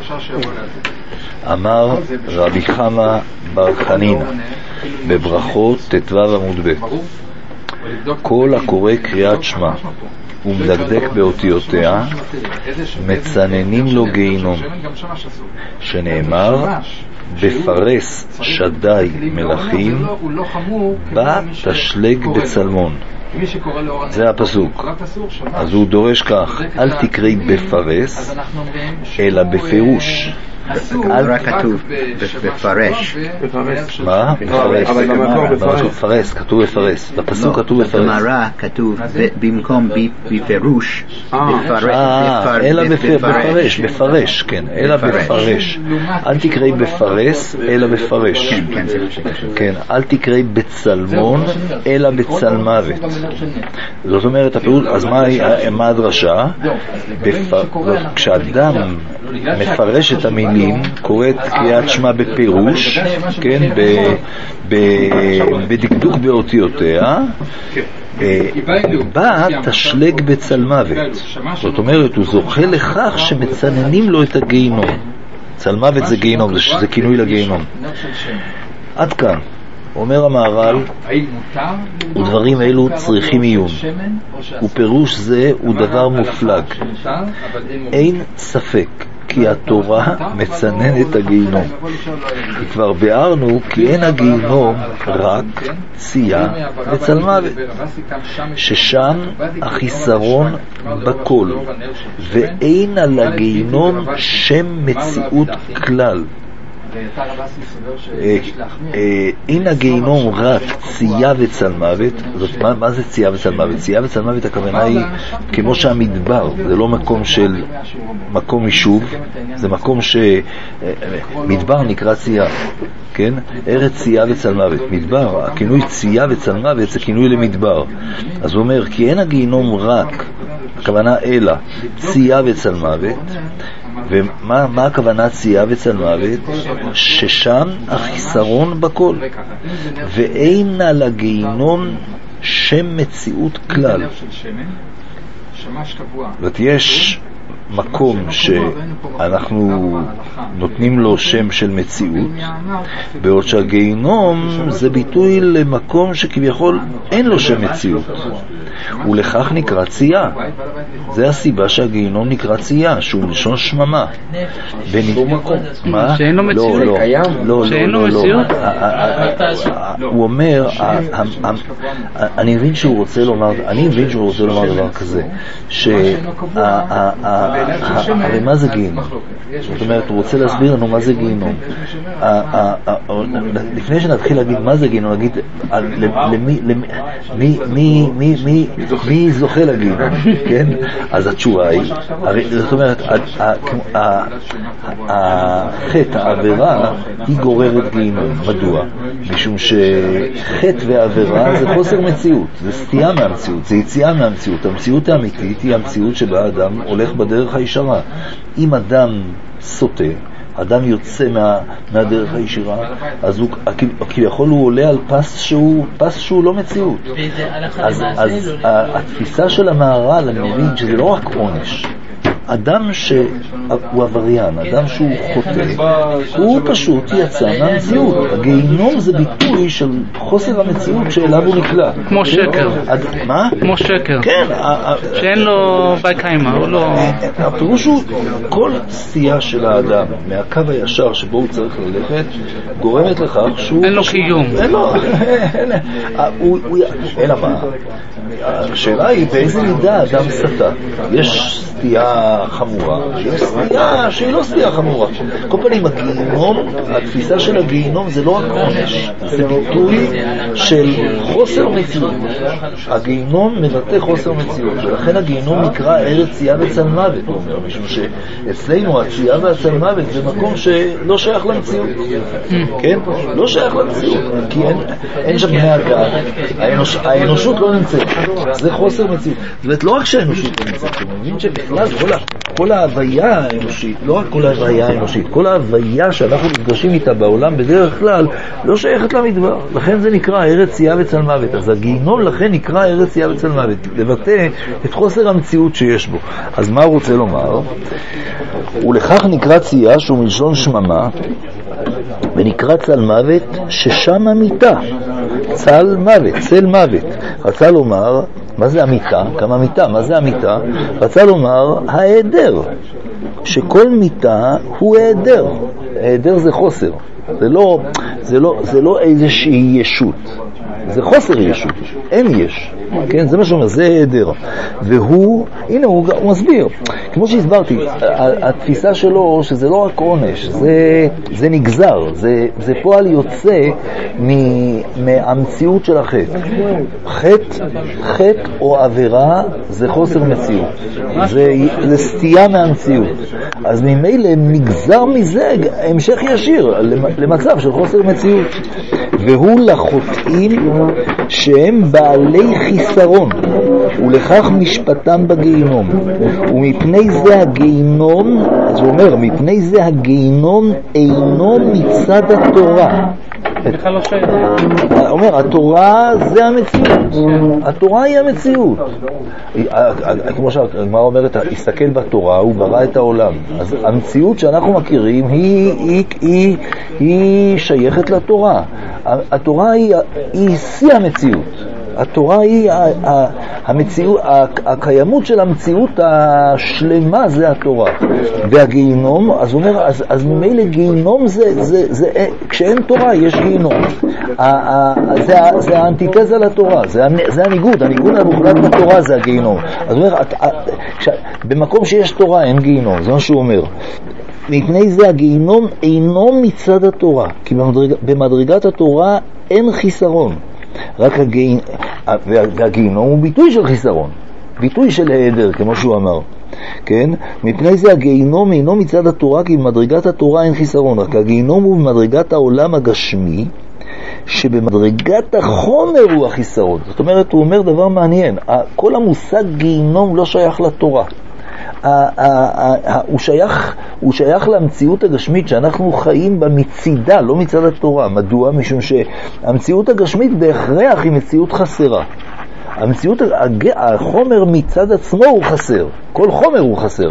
אמר רבי חמא בר חנינא בברכות ט"ו עמוד ב' כל הקורא קריאת שמע ומדקדק באותיותיה מצננים לו גיהינום, שנאמר בפרס שדי מלכים בא תשלג בצלמון. זה הפסוק. אז הוא דורש כך, אל תקראי בפרס אלא בפירוש. רק כתוב בפרש. מה? בפרס, כתוב בפרס. בפסוק כתוב בפרס. במראה כתוב במקום בפירוש אלא בפרש, בפרש, כן, אלא בפרש. אל תקראי בפרס אלא בפרש. כן, אל תקראי בצלמון אלא בצלמוות. זאת אומרת, אז מה הדרשה? כשאדם מפרש את המילים, קוראת קריאת שמע בפירוש, כן, בדקדוק באותיותיה, בא תשלג בצלמוות. זאת אומרת, הוא זוכה לכך שמצננים לו את הגיהינום. צלמוות זה גיהינום, זה כינוי לגיהינום. עד כאן אומר המהר"ל, ודברים אלו צריכים עיון, ופירוש זה הוא דבר מופלג. אין ספק כי התורה מצננת הגיהינום. כבר ביארנו כי אין הגיהינום רק צייה וצלמוות, ששם החיסרון בכל, ואין על הגיהינום שם מציאות כלל. אין הגיהינום רק צייה וצלמוות. מה זה צייה וצלמוות? צייה וצלמוות הכוונה היא כמו שהמדבר, זה לא מקום של מקום יישוב, זה מקום שמדבר נקרא צייה, כן? ארץ צייה וצלמוות. מדבר, הכינוי צייה וצלמוות זה כינוי למדבר. אז הוא אומר כי אין הגיהינום רק, הכוונה אלא צייה וצלמוות. ומה הכוונה צייה וצלמוות? ששם החיסרון בכל, ואין על הגיהינום שם מציאות כלל. זאת יש מקום שאנחנו נותנים לו שם של מציאות, בעוד שהגיהינום זה ביטוי למקום שכביכול אין לו שם מציאות, ולכך נקרא צייה. זה הסיבה שהגיהינום נקרא צייה, שהוא מלשון שממה. שאין לו מציאות? שאין לו מציאות? הוא אומר, אני מבין שהוא רוצה לומר דבר כזה, הרי מה זה גיהינום? זאת אומרת, הוא רוצה להסביר לנו מה זה גיהינום. לפני שנתחיל להגיד מה זה גיהינום, נגיד מי זוכה לגיהינום, כן? אז התשובה היא, זאת אומרת, החטא, העבירה, היא גוררת גיהינום. מדוע? משום שחטא ועבירה זה חוסר מציאות, זה סטייה מהמציאות, זה יציאה מהמציאות. המציאות האמיתית היא המציאות שבה אדם הולך בדרך הישרה. אם אדם סוטה, אדם יוצא מהדרך הישרה, אז כביכול הוא עולה על פס שהוא לא מציאות. אז התפיסה של המהר"ל, אני מבין שזה לא רק עונש. אדם שהוא עבריין, אדם שהוא חוטא, הוא פשוט יצא מהמציאות. הגיהינום זה ביטוי של חוסר המציאות שאליו הוא נקלע. כמו שקר. מה? כמו שקר. כן. שאין לו בקיימה, הוא לא... הפירוש הוא, כל סטייה של האדם מהקו הישר שבו הוא צריך ללכת, גורמת לכך שהוא... אין לו קיום. אין לו. אלא מה? השאלה היא באיזה מידה אדם סטה. יש סטייה חמורה, יש סטייה שהיא לא סטייה חמורה. כל פעמים הגיהינום, התפיסה של הגיהינום זה לא רק עונש, זה ביטוי של חוסר מציאות. הגיהינום מבטא חוסר מציאות, ולכן הגיהינום נקרא ארץ צייה וצלמוות, הוא אומר, משום שאצלנו הצייה והצלמוות זה מקום שלא שייך למציאות, כן? לא שייך למציאות, כי אין שם בני אדם, האנושות לא נמצאת, זה חוסר מציאות. זאת אומרת, לא רק שהאנושות לא נמצאת, הוא מבין שבכלל כל ההוויה האנושית, לא רק כל ההוויה האנושית, כל ההוויה שאנחנו נפגשים איתה בעולם בדרך כלל לא שייכת למדבר, לכן זה נקרא ארץ יהיה וצל מוות. אז הגיהינום לכן נקרא ארץ יהיה וצל מוות, לבטא את חוסר המציאות שיש בו. אז מה הוא רוצה לומר? ולכך נקרא צייה, שהוא מלשון שממה, ונקרא צל מוות, ששם המיטה, צל מוות, צל מוות. רצה לומר, מה זה המיטה? כמה מיטה? מה זה המיטה? רצה לומר, ההיעדר, שכל מיטה הוא העדר. העדר זה חוסר, זה לא איזושהי ישות, זה חוסר ישות, אין יש, כן? זה מה שאומר, זה העדר. והוא, הנה הוא מסביר, כמו שהסברתי, התפיסה שלו שזה לא רק עונש, זה נגזר, זה פועל יוצא מהמציאות של החטא. חטא או עבירה זה חוסר מציאות, זה סטייה מהמציאות. אז ממילא נגזר מזה המשך ישיר למצב של חוסר מציאות. והוא לחוטאים שהם בעלי חיסרון, ולכך משפטם בגיהינום. ומפני זה הגיהינום, אז הוא אומר, מפני זה הגיהינום אינו מצד התורה. הוא אומר, התורה זה המציאות, התורה היא המציאות. כמו שהגמרא אומרת, הסתכל בתורה, הוא ברא את העולם. אז המציאות שאנחנו מכירים היא שייכת לתורה. התורה היא שיא המציאות. התורה היא המציאות, הקיימות של המציאות השלמה זה התורה. והגיהינום, אז הוא אומר, אז ממילא גיהינום זה כשאין תורה יש גיהינום. זה האנטיתזה לתורה, זה הניגוד המוחלט לתורה זה הגיהינום. אז הוא אומר, במקום שיש תורה אין גיהינום, זה מה שהוא אומר. מפני זה הגיהינום אינו מצד התורה, כי במדרגת התורה אין חיסרון. רק והגיהינום הוא ביטוי של חיסרון, ביטוי של העדר, כמו שהוא אמר. כן? מפני זה הגיהינום אינו מצד התורה, כי במדרגת התורה אין חיסרון. רק הגיהינום הוא במדרגת העולם הגשמי, שבמדרגת החומר הוא החיסרון. זאת אומרת, הוא אומר דבר מעניין, כל המושג גיהינום לא שייך לתורה. הוא שייך למציאות הגשמית שאנחנו חיים בה מצידה, לא מצד התורה. מדוע? משום שהמציאות הגשמית בהכרח היא מציאות חסרה. המציאות, החומר מצד עצמו הוא חסר, כל חומר הוא חסר.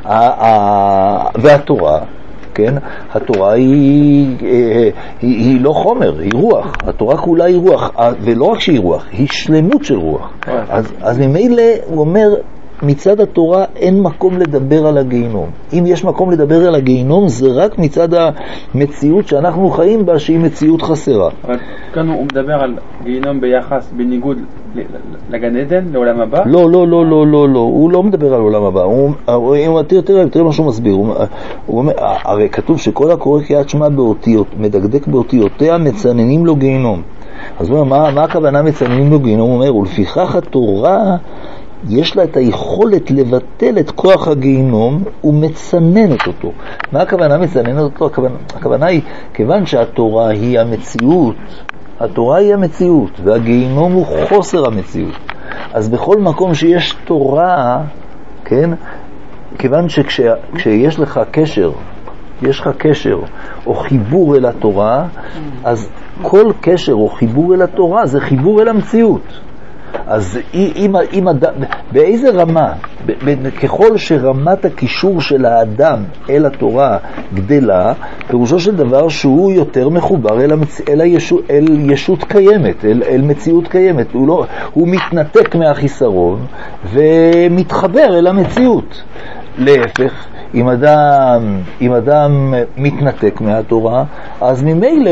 והתורה, כן? התורה היא לא חומר, היא רוח. התורה כולה היא רוח, ולא רק שהיא רוח, היא שלמות של רוח. אז ממילא הוא אומר, מצד התורה אין מקום לדבר על הגיהינום. אם יש מקום לדבר על הגיהינום זה רק מצד המציאות שאנחנו חיים בה, שהיא מציאות חסרה. אבל כאן הוא מדבר על גיהינום ביחס בניגוד לגן עדן, לעולם הבא? לא, הוא לא מדבר על עולם הבא. תראה מה שהוא מסביר. הוא אומר, הרי כתוב שכל הקורא קריאת שמע באותיות, מדקדק באותיותיה, מצננים לו גיהינום. אז הוא אומר, מה הכוונה מצננים לו גיהינום? הוא אומר, ולפיכך התורה יש לה את היכולת לבטל את כוח הגיהינום ומצננת אותו. מה הכוונה מצננת אותו? הכוונה היא, כיוון שהתורה היא המציאות, התורה היא המציאות, והגיהינום הוא חוסר המציאות. אז בכל מקום שיש תורה, כן, כיוון שכשיש לך קשר, יש לך קשר או חיבור אל התורה, אז כל קשר או חיבור אל התורה זה חיבור אל המציאות. אז באיזה רמה, ככל שרמת הקישור של האדם אל התורה גדלה, פירושו של דבר שהוא יותר מחובר אל ישות קיימת, אל מציאות קיימת. הוא מתנתק מהחיסרון ומתחבר אל המציאות. להפך, אם אדם מתנתק מהתורה, אז ממילא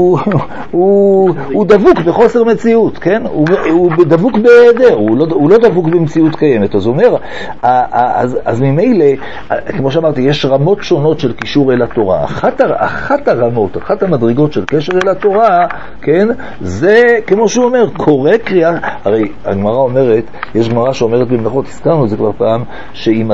הוא דבוק בחוסר מציאות, כן? הוא דבוק בהיעדר, הוא לא דבוק במציאות קיימת. אז הוא אומר, אז ממילא, כמו שאמרתי, יש רמות שונות של קישור אל התורה. אחת הרמות, אחת המדרגות של קשר אל התורה, כן? זה, כמו שהוא אומר, קורא קריאה. הרי הגמרא אומרת, יש גמרא שאומרת במלאכות, הזכרנו את זה כבר פעם, שאם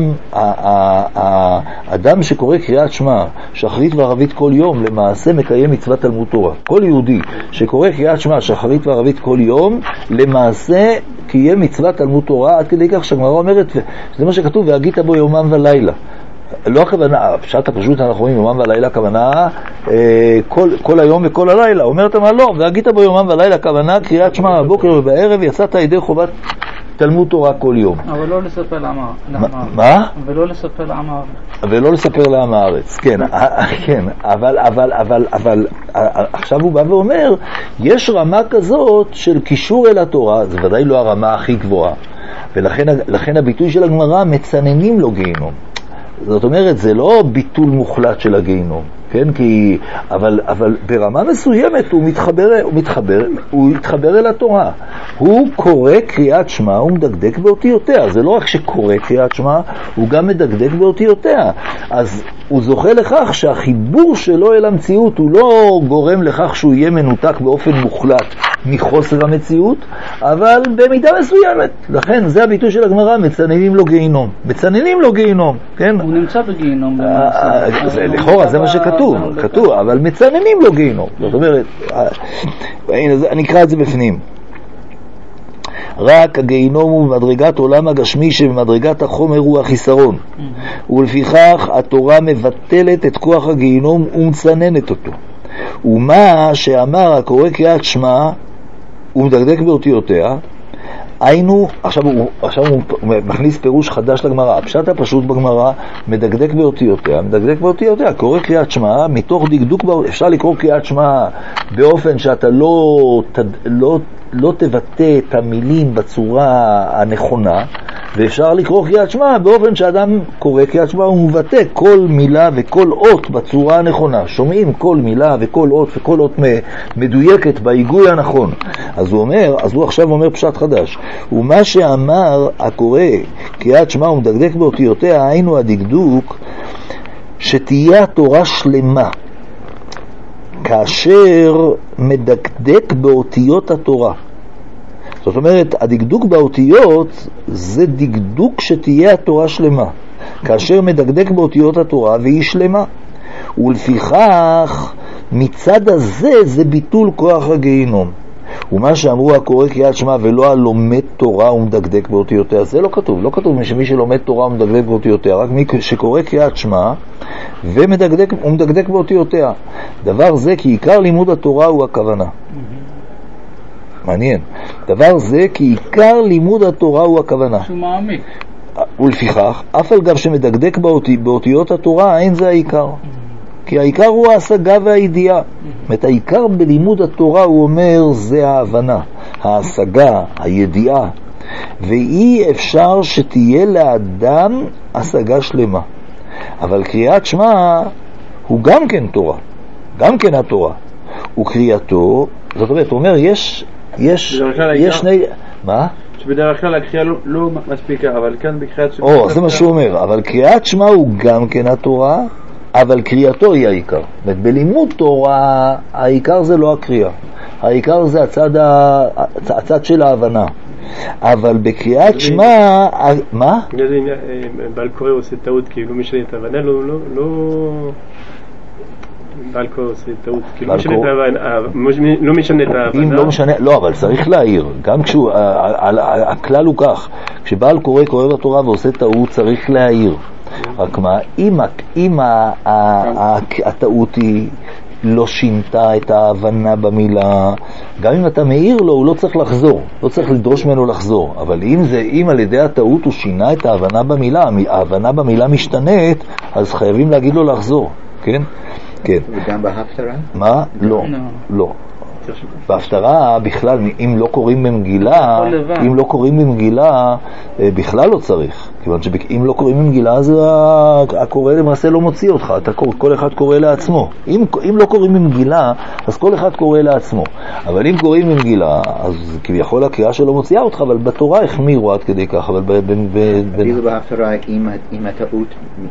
אדם שקורא קריאת שמע שחרית וערבית כל יום, למעשה מקיים מצוות תלמוד תורה. כל יהודי שקורא קריאת שמע שחרית וערבית כל יום, למעשה קיים מצוות תלמוד תורה, עד כדי כך שהגמרא אומרת, זה מה שכתוב, והגית בו יומם ולילה. לא הכוונה, פשט הפשוט אנחנו רואים יומם ולילה הכוונה כל היום וכל הלילה. אומרת מה לא, והגית בו יומם ולילה הכוונה קריאת שמע בבוקר ובערב, יצאת ידי חובת תלמוד תורה כל יום. אבל לא לספר לעם הארץ. מה? ולא לספר לעם הארץ. ולא לספר לעם הארץ, כן, כן, אבל עכשיו הוא בא ואומר, יש רמה כזאת של קישור אל התורה, זה ודאי לא הרמה הכי גבוהה, ולכן הביטוי של הגמרא מצננים לו גיהינום. זאת אומרת, זה לא ביטול מוחלט של הגיהינום, כן? אבל ברמה מסוימת הוא מתחבר אל התורה. הוא קורא קריאת שמע, הוא מדקדק באותיותיה. זה לא רק שקורא קריאת שמע, הוא גם מדקדק באותיותיה. אז הוא זוכה לכך שהחיבור שלו אל המציאות הוא לא גורם לכך שהוא יהיה מנותק באופן מוחלט מחוסר המציאות, אבל במידה מסוימת. לכן זה הביטוי של הגמרא, מצננים לו גיהינום. מצננים לו גיהינום, כן? הוא נמצא בגיהינום. לכאורה זה מה שכתוב, אבל מצננים לו גיהינום. זאת אומרת, אני אקרא את זה בפנים. רק הגיהינום הוא במדרגת עולם הגשמי שבמדרגת החומר הוא החיסרון, ולפיכך התורה מבטלת את כוח הגיהינום ומצננת אותו. ומה שאמר הקורא קריאת שמע ומדקדק באותיותיה, היינו, עכשיו הוא מכניס פירוש חדש לגמרא. הפשט הפשוט בגמרא, מדקדק באותיותיה, קורא קריאת שמע מתוך דקדוק, אפשר לקרוא קריאת שמע באופן שאתה לא תבטא את המילים בצורה הנכונה, ואפשר לקרוא קריאת שמע באופן שאדם קורא קריאת שמע ומבטא כל מילה וכל אות בצורה הנכונה. שומעים כל מילה וכל אות וכל אות מדויקת בהיגוי הנכון. אז הוא עכשיו אומר פשט חדש. ומה שאמר הקורא קריאת שמע ומדקדק באותיותיה, היינו הדקדוק שתהיה התורה שלמה כאשר מדקדק באותיות התורה. זאת אומרת, הדקדוק באותיות זה דקדוק שתהיה התורה שלמה, כאשר מדקדק באותיות התורה והיא שלמה. ולפיכך מצד הזה זה ביטול כוח הגיהינום. ומה שאמרו הקורא קריאת שמע ולא הלומד תורה ומדקדק באותיותיה, זה לא כתוב. לא כתוב שמי שלומד תורה ומדקדק באותיותיה, רק מי שקורא קריאת שמע ומדקדק באותיותיה. דבר זה כי עיקר לימוד התורה הוא הכוונה. מעניין. דבר זה כי עיקר לימוד התורה הוא הכוונה. שהוא מעמיק. ולפיכך, אף על גב שמדקדק באותיות התורה, אין זה העיקר. כי העיקר הוא ההשגה והידיעה. את העיקר בלימוד התורה הוא אומר זה ההבנה, ההשגה, הידיעה. ואי אפשר שתהיה לאדם השגה שלמה. אבל קריאת שמע הוא גם כן תורה, גם כן התורה. וקריאתו, זאת אומרת, הוא אומר יש שני... מה? שבדרך כלל הקריאה לא מספיקה, אבל כאן בקריאת שמע... זה מה שהוא אומר, אבל קריאת שמע הוא גם כן התורה, אבל קריאתו היא העיקר. בלימוד תורה, העיקר זה לא הקריאה. העיקר זה הצד של ההבנה. אבל בקריאת שמע... מה? בעל קורא עושה טעות, כאילו משנה את ההבנה, בעל קורא עושה טעות, כאילו לא משנה את ההבנה. לא, אבל צריך להעיר. גם כשהוא... הכלל הוא כך, כשבעל קורא בתורה ועושה טעות, צריך להעיר. רק מה, אם הטעות היא לא שינתה את ההבנה במילה, גם אם אתה מעיר לו, הוא לא צריך לחזור, לא צריך לדרוש ממנו לחזור. אבל אם על ידי הטעות הוא שינה את ההבנה במילה, ההבנה במילה משתנית, אז חייבים להגיד לו לחזור, כן? כן. וגם בהפטרה? מה? לא, לא. בהפטרה בכלל, אם לא קוראים במגילה, בכלל לא צריך. כיוון שאם לא קוראים במגילה, אז הקורא למעשה לא מוציא אותך. כל אחד קורא לעצמו. אם לא קוראים במגילה, אז כל אחד קורא לעצמו. אבל אם קוראים במגילה, אז כביכול הקריאה שלו מוציאה אותך, אבל בתורה החמירו עד כדי כך. אפילו בהפטרה, אם הטעות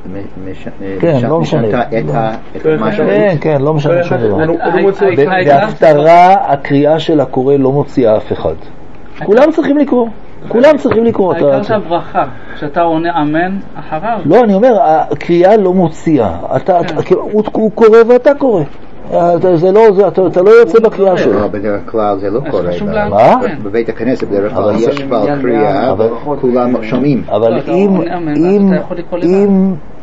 משנתה את משהו. כן, לא משנה שום דבר. בהפטרה הקריאה של הקורא לא מוציאה אף אחד. כולם צריכים לקרוא. העיקר שהברכה, שאתה עונה אמן אחריו. לא, אני אומר, הקריאה לא מוציאה. הוא קורא ואתה קורא. אתה לא יוצא בקריאה שלו. בדרך כלל זה לא קורה. מה? בבית הכנסת בדרך כלל יש כבר קריאה, כולם שומעים. אבל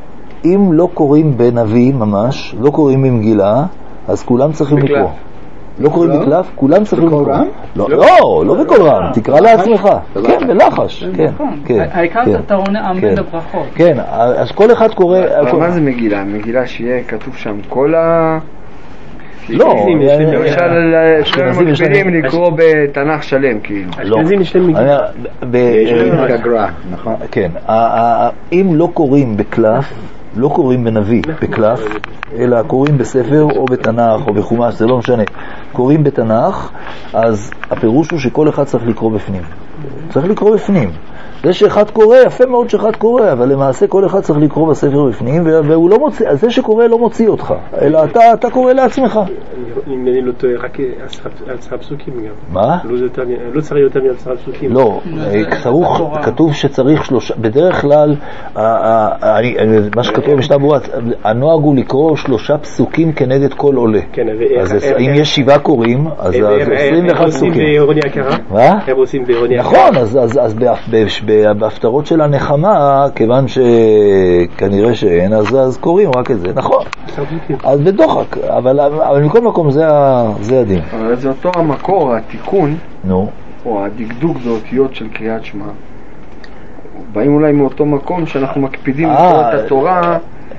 אם לא קוראים בנביא ממש, לא קוראים במגילה, אז כולם צריכים לקרוא. לא קוראים בקלף, כולם צריכים לקרוא. לא בכל רם, תקרא לעצמך. כן, בלחש. העיקר אתה עונה אמן לברכות. כן, אז כל אחד קורא... מה זה מגילה? מגילה שיהיה כתוב שם כל ה... לא, למשל מקבילים לקרוא בתנ"ך שלם כאילו. אשכנזים יש להם גגרה, נכון? כן, אם לא קוראים בקלף, לא קוראים בנביא בקלף, אלא קוראים בספר או בתנ"ך או בחומש, זה לא משנה, קוראים בתנ"ך, אז הפירוש הוא שכל אחד צריך לקרוא בפנים. צריך לקרוא בפנים. זה שאחד קורא, יפה מאוד שאחד קורא, אבל למעשה כל אחד צריך לקרוא בספר בפנים, והוא לא מוציא, אז זה שקורא לא מוציא אותך, אלא אתה קורא לעצמך. אם אני לא טועה, רק 10 פסוקים גם. מה? לא צריך יותר מ10 פסוקים. לא, כתוב שצריך 3, בדרך כלל, מה שכתוב במשנה ברורה, הנוהג הוא לקרוא 3 פסוקים כנגד כל עולה. אז אם יש 7 קוראים, אז 21 פסוקים. הם עושים באירוניה קרה? מה? הם עושים באירוניה קרה. נכון, אז בהפטרות של הנחמה, כיוון שכנראה שאין, אז קוראים רק את זה, נכון. אז בדוחק, אבל מכל מקום זה הדין. אבל זה אותו המקור, התיקון, נו. או הדקדוק באותיות של קריאת שמע, באים אולי מאותו מקום שאנחנו מקפידים לקרוא את התורה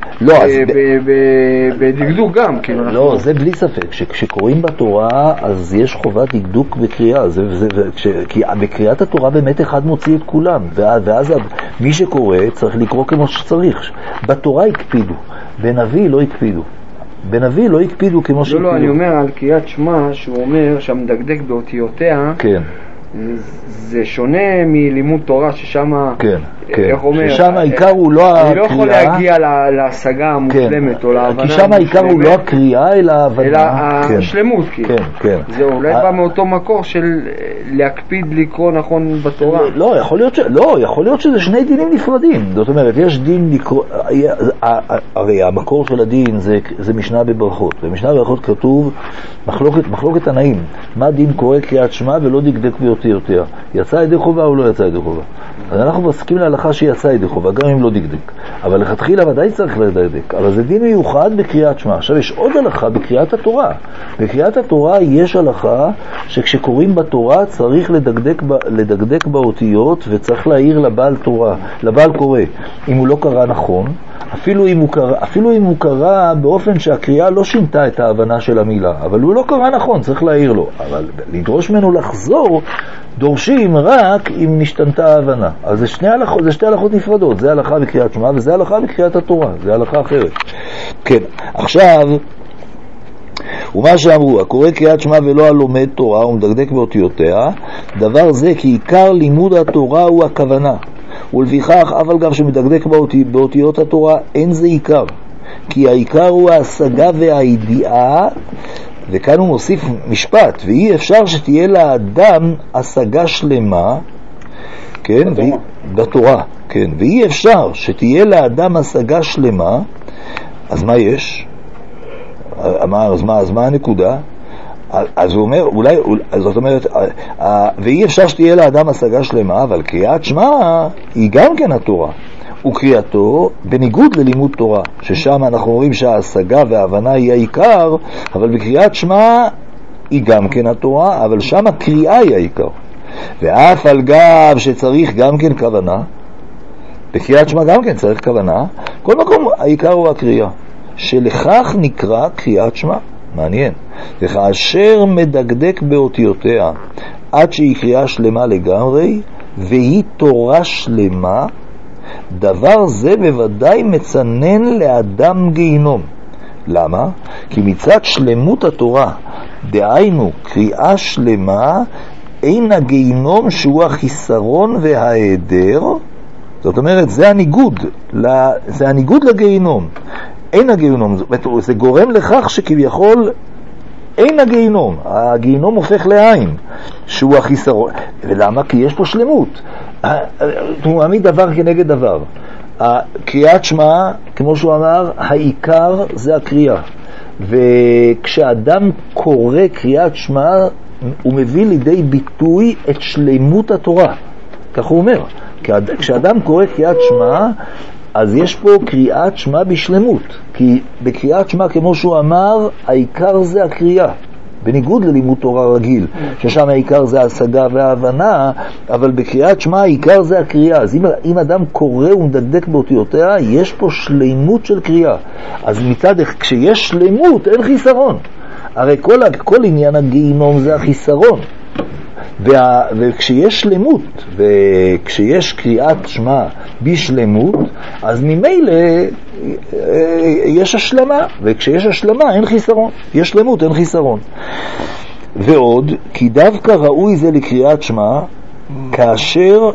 בדקדוק גם. לא, זה בלי ספק, כשקוראים בתורה אז יש חובת דקדוק בקריאה, כי בקריאת התורה באמת אחד מוציא את כולם, ואז מי שקורא צריך לקרוא כמו שצריך. בתורה הקפידו, בנביא לא הקפידו. בנביא לא הקפידו כמו שהקפידו. לא, אני אומר על קריאת שמע, שהוא אומר שהמדקדק באותיותיה, כן. זה שונה מלימוד תורה ששם, כן, ששם העיקר הוא לא הקריאה. אני לא יכול להגיע להשגה המושלמת או להבנה. כי שם העיקר הוא לא הקריאה אלא ההבנה. אלא השלמות. כן. זה אולי בא מאותו מקור של להקפיד לקרוא נכון בתורה. לא, יכול להיות שזה שני דינים נפרדים. זאת אומרת, יש דין לקרוא, הרי המקור של הדין זה משנה בברכות. במשנה בברכות כתוב מחלוקת תנאים. מה דין קורא קריאת שמע ולא דקדק באותיותיה? יצא ידי חובה או לא יצא ידי חובה? אז אנחנו מסכים להלכה שיצא ידי חובה, גם אם לא דקדק. אבל לכתחילה ודאי צריך לדקדק. אבל זה דין מיוחד בקריאת שמע. עכשיו יש עוד הלכה בקריאת התורה. בקריאת התורה יש הלכה שכשקוראים בתורה צריך לדקדק באותיות וצריך להעיר לבעל קורא. אם הוא לא קרא נכון, אפילו אם הוא קרא באופן שהקריאה לא שינתה את ההבנה של המילה, אבל הוא לא קרא נכון, צריך להעיר לו. אבל לדרוש ממנו לחזור, דורשים רק אם נשתנתה ההבנה. אז זה שתי הלכות נפרדות, זה הלכה בקריאת שמע וזה הלכה בקריאת התורה, זה הלכה אחרת. כן, עכשיו, ומה שאמרו, הקורא קריאת שמע ולא הלומד תורה ומדקדק באותיותיה, דבר זה כי עיקר לימוד התורה הוא הכוונה. ולפיכך, אף על גב שמדקדק באותיות התורה, אין זה עיקר. כי העיקר הוא ההשגה והידיעה, וכאן הוא מוסיף משפט, ואי אפשר שתהיה לאדם השגה שלמה, כן, בתורה, כן, ואי אפשר שתהיה לאדם השגה שלמה, אז מה יש? אז מה הנקודה? אז הוא אומר, זאת אומרת, ואי אפשר שתהיה לאדם השגה שלמה, אבל קריאת שמע היא גם כן התורה. וקריאתו בניגוד ללימוד תורה, ששם אנחנו רואים שההשגה וההבנה היא העיקר, אבל בקריאת שמע היא גם כן התורה, אבל שם הקריאה היא העיקר. ואף על גב שצריך גם כן כוונה, בקריאת שמע גם כן צריך כוונה, כל מקום העיקר הוא הקריאה, שלכך נקרא קריאת שמע. מעניין. וכאשר מדקדק באותיותיה עד שהיא קריאה שלמה לגמרי והיא תורה שלמה, דבר זה בוודאי מצנן לאדם גיהינום. למה? כי מצד שלמות התורה, דהיינו קריאה שלמה, אין הגיהינום שהוא החיסרון וההיעדר. זאת אומרת, זה הניגוד לגיהינום. אין הגיהינום, זה גורם לכך שכביכול אין הגיהינום, הגיהינום הופך לעין, שהוא החיסרון. ולמה? כי יש פה שלמות. הוא מעמיד דבר כנגד דבר. קריאת שמע, כמו שהוא אמר, העיקר זה הקריאה. וכשאדם קורא קריאת שמע, הוא מביא לידי ביטוי את שלמות התורה. כך הוא אומר. כשאדם קורא קריאת שמע, אז יש פה קריאת שמע בשלמות, כי בקריאת שמע, כמו שהוא אמר, העיקר זה הקריאה, בניגוד ללימוד תורה רגיל, ששם העיקר זה ההשגה וההבנה, אבל בקריאת שמע העיקר זה הקריאה. אז אם אדם קורא ומדקדק באותיותיה, יש פה שלמות של קריאה. אז מצד כשיש שלמות אין חיסרון, הרי כל עניין הגיהינום זה החיסרון, וכשיש שלמות וכשיש קריאת שמע בשלמות, אז ממילא יש השלמה, וכשיש השלמה אין חיסרון, יש שלמות אין חיסרון. ועוד, כי דווקא ראוי זה לקריאת שמע כאשר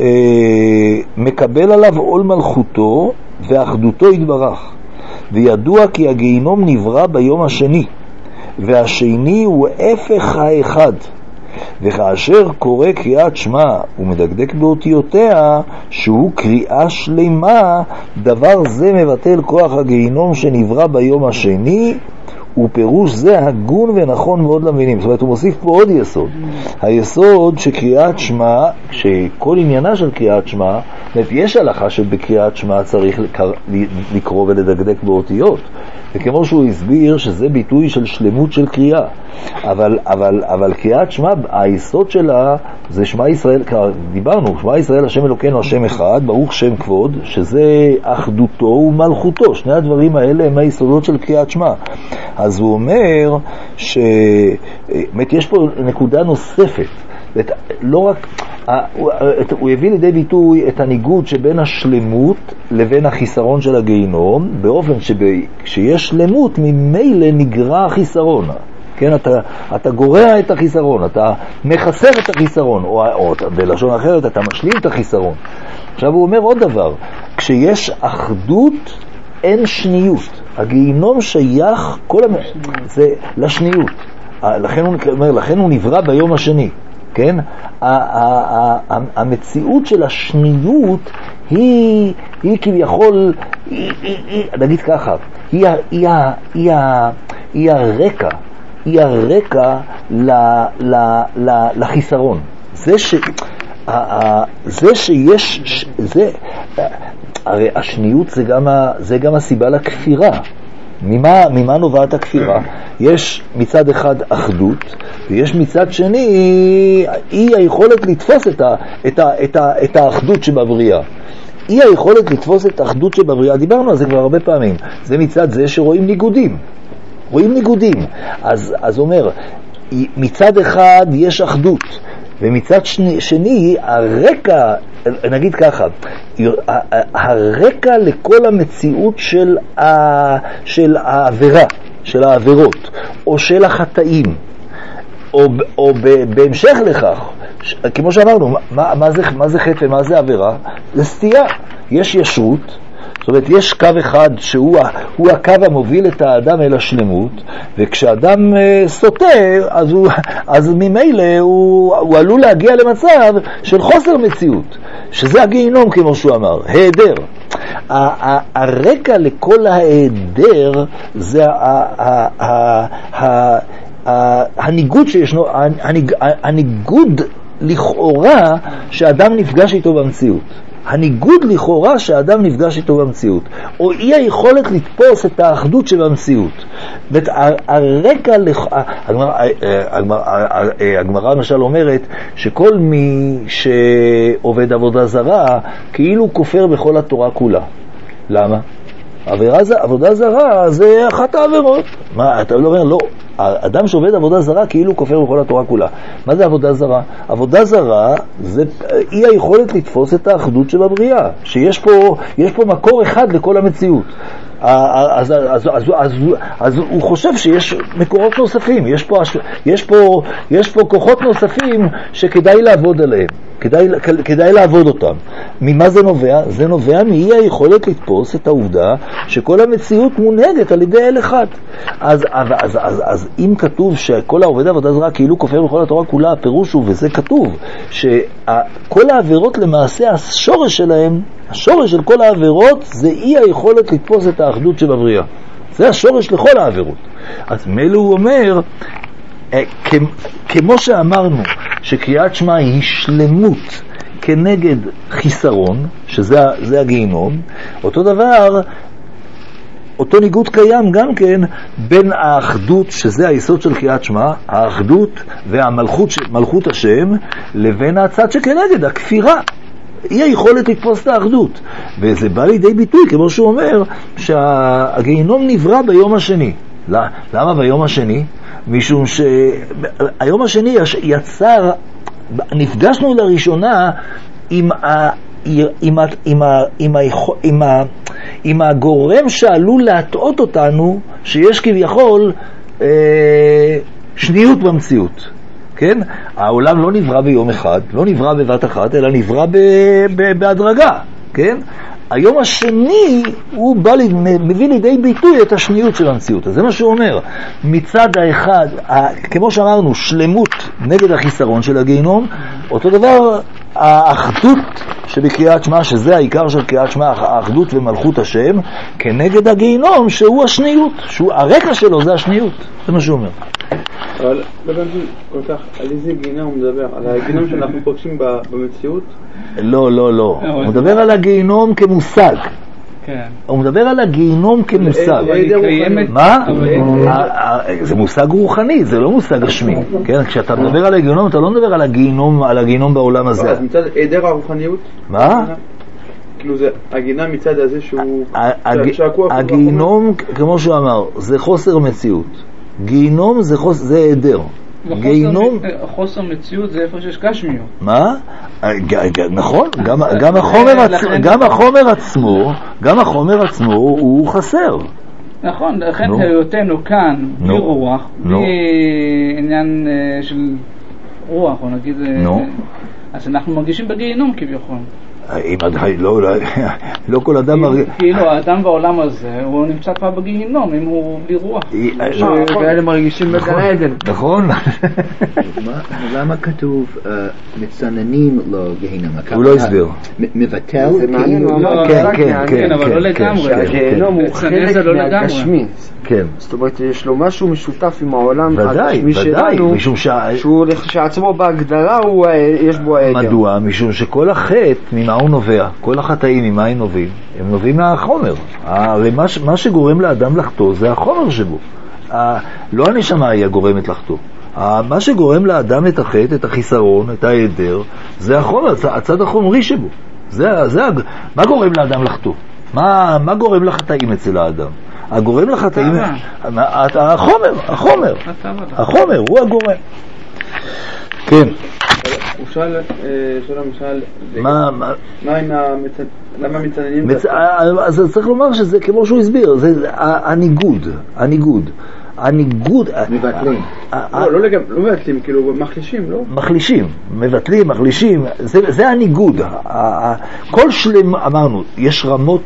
מקבל עליו עול מלכותו ואחדותו יתברך, וידוע כי הגיהינום נברא ביום השני, והשני הוא הפך האחד. וכאשר קורא קריאת שמע ומדקדק באותיותיה, שהוא קריאה שלמה, דבר זה מבטל כוח הגיהינום שנברא ביום השני, ופירוש זה הגון ונכון מאוד למבינים. זאת אומרת, הוא מוסיף פה עוד יסוד. היסוד שקריאת שמע, שכל עניינה של קריאת שמע, יש הלכה שבקריאת שמע צריך לקרוא ולדקדק באותיות, וכמו שהוא הסביר שזה ביטוי של שלמות של קריאה, אבל קריאת שמע, היסוד שלה זה שמע ישראל, דיברנו, שמע ישראל השם אלוקינו השם אחד, ברוך שם כבוד, שזה אחדותו ומלכותו, שני הדברים האלה הם היסודות של קריאת שמע. אז הוא אומר יש פה נקודה נוספת, לא רק, הוא הביא לידי ביטוי את הניגוד שבין השלמות לבין החיסרון של הגיהינום, באופן שכשיש שלמות ממילא נגרע החיסרון, כן? אתה גורע את החיסרון, אתה מחסר את החיסרון, או בלשון אחרת אתה משלים את החיסרון. עכשיו הוא אומר עוד דבר, כשיש אחדות אין שניות, הגיהינום שייך זה לשניות, לכן הוא נברא ביום השני, כן? המציאות של השניות היא כביכול, נגיד ככה, היא הרקע לחיסרון. זה שיש, הרי השניות זה גם הסיבה לכפירה. ממה נובעת הכפירה? יש מצד אחד אחדות, ויש מצד שני היא היכולת לתפוס את האחדות שבבריאה. היא היכולת לתפוס את האחדות שבבריאה, דיברנו על זה כבר הרבה פעמים. זה מצד זה שרואים ניגודים. אז אומר, מצד אחד יש אחדות, ומצד שני הרקע, נגיד ככה, הרקע לכל המציאות של העבירה, של העבירות, או של החטאים, או בהמשך לכך, כמו שאמרנו, מה זה חטא ומה זה עבירה? זה סטייה. יש ישרות, זאת אומרת, יש קו אחד שהוא הקו המוביל את האדם אל השלמות, וכשאדם סותר, אז ממילא הוא עלול להגיע למצב של חוסר מציאות, שזה הגיהינום, כמו שהוא אמר, היעדר. הרקע לכל ההיעדר זה הניגוד שישנו, הניגוד לכאורה שאדם נפגש איתו במציאות. הניגוד לכאורה שהאדם נפגש איתו במציאות, או אי היכולת לתפוס את האחדות שבמציאות. הרקע, הגמרא למשל אומרת שכל מי שעובד עבודה זרה כאילו כופר בכל התורה כולה. למה? עבודה זרה זה אחת העבירות. מה, אתה לא אומר, לא. האדם שעובד עבודה זרה כאילו כופר בכל התורה כולה. מה זה עבודה זרה? עבודה זרה זה אי היכולת לתפוס את האחדות של הבריאה, שיש פה מקור אחד לכל המציאות. אז הוא חושב שיש מקורות נוספים, יש פה כוחות נוספים שכדאי לעבוד עליהם, כדאי לעבוד אותם. ממה זה נובע? זה נובע מאי היכולת לתפוס את העובדה שכל המציאות מונהגת על ידי אל אחד. אז אם כתוב שכל העובד עבודה זרה כאילו כופר בכל התורה כולה, הפירוש הוא, וזה כתוב, שכל העבירות למעשה השורש שלהם, השורש של כל העבירות זה אי היכולת לתפוס את האחדות שבבריאה. זה השורש לכל העבירות. אז מילא הוא אומר, כמו שאמרנו שקריאת שמע היא שלמות, כנגד חיסרון, שזה הגיהינום, אותו דבר, אותו ניגוד קיים גם כן בין האחדות, שזה היסוד של קריאת שמע, האחדות והמלכות השם, לבין הצד שכנגד, הכפירה. היא היכולת לתפוס את האחדות. וזה בא לידי ביטוי, כמו שהוא אומר, שהגיהינום נברא ביום השני. למה ביום השני? משום שהיום השני יצר, נפגשנו לראשונה עם הגורם שעלול להטעות אותנו, שיש כביכול שניות במציאות. כן? העולם לא נברא ביום אחד, לא נברא בבת אחת, אלא נברא בהדרגה. כן? היום השני הוא מביא לידי ביטוי את השניות של המציאות. אז זה מה שהוא אומר. מצד האחד, כמו שאמרנו, שלמות נגד החיסרון של הגיהינום, אותו דבר האחדות שבקריאת שמע, שזה העיקר של קריאת שמע, האחדות ומלכות השם, כנגד הגיהינום שהוא השניות, הרקע שלו זה השניות. זה מה שהוא אומר. אבל לא הבנתי כל כך על איזה גיהינום הוא מדבר, על הגיהינום שאנחנו פוגשים במציאות? לא, הוא מדבר על הגיהינום כמושג. הוא מדבר על הגיהינום כמושג. מה? זה מושג רוחני, זה לא מושג גשמי. כשאתה מדבר על הגיהינום, אתה לא מדבר על הגיהינום בעולם הזה. אז מצד היעדר הרוחניות? מה? כאילו זה הגיהינום מצד הזה שהוא... הגיהינום, כמו שהוא אמר, זה חוסר מציאות. גיהינום זה היעדר. חוסר מציאות זה איפה שיש גשמיות. מה? נכון, גם החומר עצמו הוא חסר. נכון, לכן היותנו כאן בלי רוח, בלי עניין של רוח, או נגיד, אז אנחנו מרגישים בגיהינום כביכול. לא כל אדם מרגיש... כאילו האדם בעולם הזה הוא נמצא כבר בגיהינום אם הוא בלי רוח. ואלה מרגישים בגן עדן. נכון. למה כתוב מצננים לו גיהינום? הוא לא הסביר. מבטל? כן, אבל לא לגמרי. הגיהינום הוא חלק מהגשמי. זאת אומרת יש לו משהו משותף עם העולם הגשמי שלנו, שהוא שעצמו בהגדרה יש בו העדר. מדוע? משום שכל החטא ממה הוא נובע, כל החטאים ממה הם נובעים? הם נובעים מהחומר. הרי מה שגורם לאדם לחטוא זה החומר שבו. לא הנשמה היא הגורמת לחטוא. מה שגורם לאדם את החטא, את החיסרון, את ההיעדר, זה החומר, הצד החומרי שבו. מה גורם לאדם לחטוא? מה גורם לחטאים אצל האדם? הגורם לחטאים, החומר הוא הגורם. כן. הוא שאל, למה מצננים? אז צריך לומר שזה כמו שהוא הסביר, זה הניגוד. מבטלים. לא מבטלים, כאילו מחלישים, לא? מחלישים, זה הניגוד. כל שלם, אמרנו, יש רמות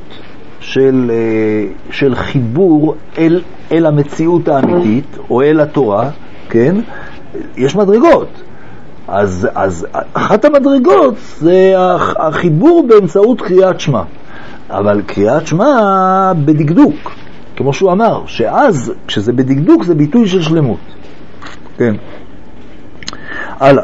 של חיבור אל המציאות האמיתית, או אל התורה, כן? יש מדרגות. אז אחת המדרגות זה החיבור באמצעות קריאת שמע. אבל קריאת שמע בדקדוק, כמו שהוא אמר, שאז כשזה בדקדוק זה ביטוי של שלמות. כן. הלאה.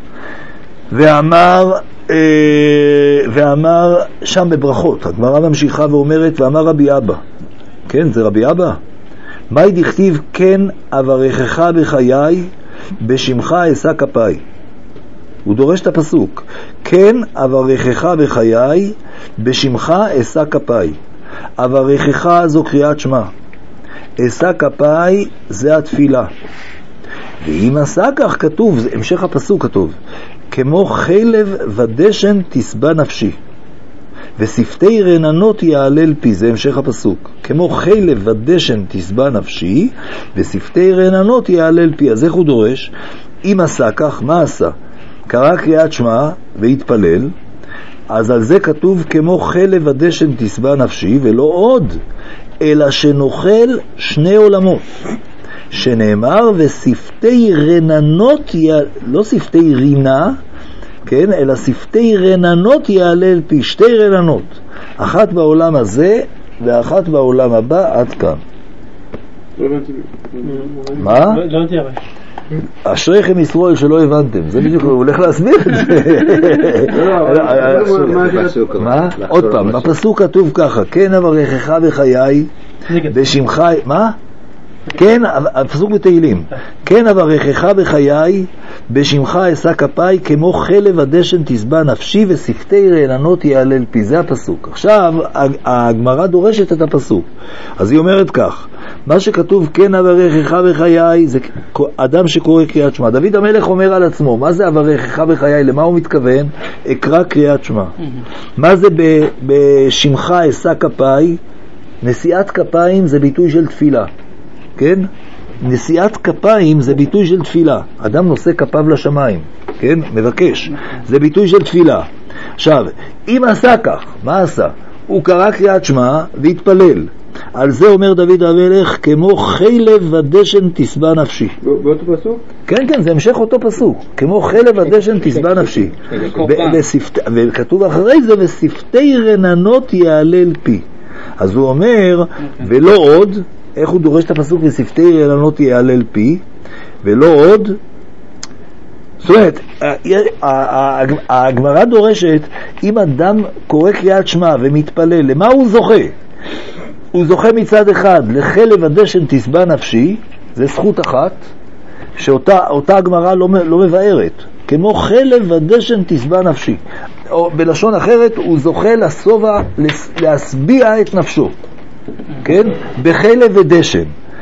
ואמר שם בברכות, הגמרא ממשיכה ואומרת, ואמר רבי אבא, כן, זה רבי אבא, מהי דכתיב כן אברכך בחיי בשמך אשא כפיי. הוא דורש את הפסוק, כן אברכך בחיי בשמך אשא כפיי. אברכך זו קריאת שמע, אשא כפיי זה התפילה. ואם עשה כך כתוב, זה המשך הפסוק כתוב, כמו חלב ודשן תשבע נפשי ושפתי רננות יעלל פי, זה המשך הפסוק, כמו חלב ודשן תשבע נפשי ושפתי רננות יעלל פי. אז איך הוא דורש? אם עשה כך, מה עשה? קרא קריאת שמע והתפלל, אז על זה כתוב כמו חלב ודשן תשבע נפשי, ולא עוד, אלא שנוכל שני עולמות, שנאמר ושפתי רננות, לא שפתי רינה, כן, אלא שפתי רננות יעלל פי, שתי רננות, אחת בעולם הזה ואחת בעולם הבא. עד כאן. לא הבנתי. מה? לא הבנתי הרי. אשריכם ישראל שלא הבנתם, זה בדיוק, הוא הולך להסביר את זה. מה? עוד פעם, בפסוק כתוב ככה, כן אברכך בחיי בשמך, מה? כן, הפסוק בתהילים, כן אברכך בחיי בשמך אשא כפיי כמו חלב הדשן תשבע נפשי ושפתי רעננות יהלל פי. זה הפסוק. עכשיו הגמרא דורשת את הפסוק, אז היא אומרת כך, מה שכתוב כן אברכך בחיי זה אדם שקורא קריאת שמע. דוד המלך אומר על עצמו, מה זה אברכך בחיי? למה הוא מתכוון? אקרא קריאת שמע. מה זה בשמך אשא כפיי? נשיאת כפיים זה ביטוי של תפילה, כן? נשיאת כפיים זה ביטוי של תפילה. אדם נושא כפיו לשמיים, כן? מבקש. זה ביטוי של תפילה. עכשיו, אם עשה כך, מה עשה? הוא קרא קריאת שמע והתפלל. על זה אומר דוד המלך, כמו חלב ודשן תשבע נפשי. באותו פסוק? כן, כן, זה המשך אותו פסוק. כמו חלב ודשן תשבע נפשי. וכתוב אחרי זה, ושפתי רננות יהלל פי. אז הוא אומר, ולא עוד, איך הוא דורש את הפסוק ושפתי רעננות יהלל פי, ולא עוד, זאת אומרת, הגמרא דורשת, אם אדם קורא קריאת שמע ומתפלל, למה הוא זוכה? הוא זוכה מצד אחד לחלב הדשן תשבע נפשי, זה זכות אחת, שאותה הגמרא לא מבארת, כמו חלב הדשן תשבע נפשי, או בלשון אחרת, הוא זוכה לסובה, להסביע את נפשו, כן? בחלב ודשן.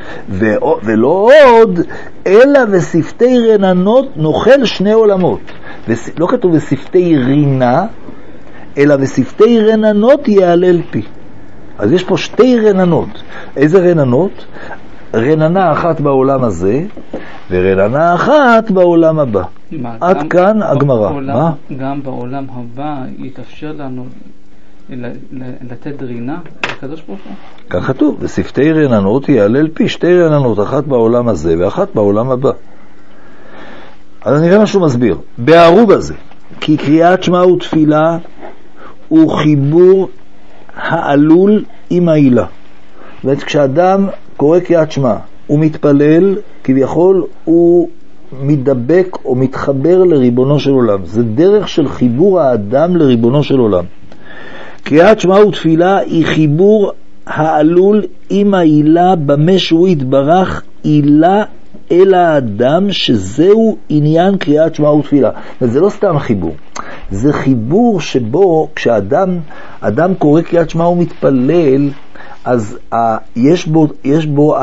ולא עוד, אלא ושפתי רננות נאכל שני עולמות. לא כתוב ושפתי רינה, אלא ושפתי רננות יהלל פי. אז יש פה שתי רננות. איזה רננות? רננה אחת בעולם הזה, ורננה אחת בעולם הבא. עד כאן הגמרא. מה? גם בעולם הבא יתאפשר לנו לתת רינה לקדוש ברוך הוא? כך כתוב, ושפתי רננות יהלל פי, שתי רננות, אחת בעולם הזה ואחת בעולם הבא. אז נראה מה שהוא מסביר. בערוב הזה, כי קריאת שמע ותפילה הוא חיבור העלול עם העילה. זאת כשאדם קורא קריאת שמע, הוא מתפלל, כביכול הוא מדבק או מתחבר לריבונו של עולם. זה דרך של חיבור האדם לריבונו של עולם. קריאת שמע ותפילה היא חיבור העלול עם העילה במה שהוא יתברך עילה אל האדם, שזהו עניין קריאת שמע ותפילה. זה לא סתם חיבור, זה חיבור שבו כשאדם קורא קריאת שמע ומתפלל, אז יש בו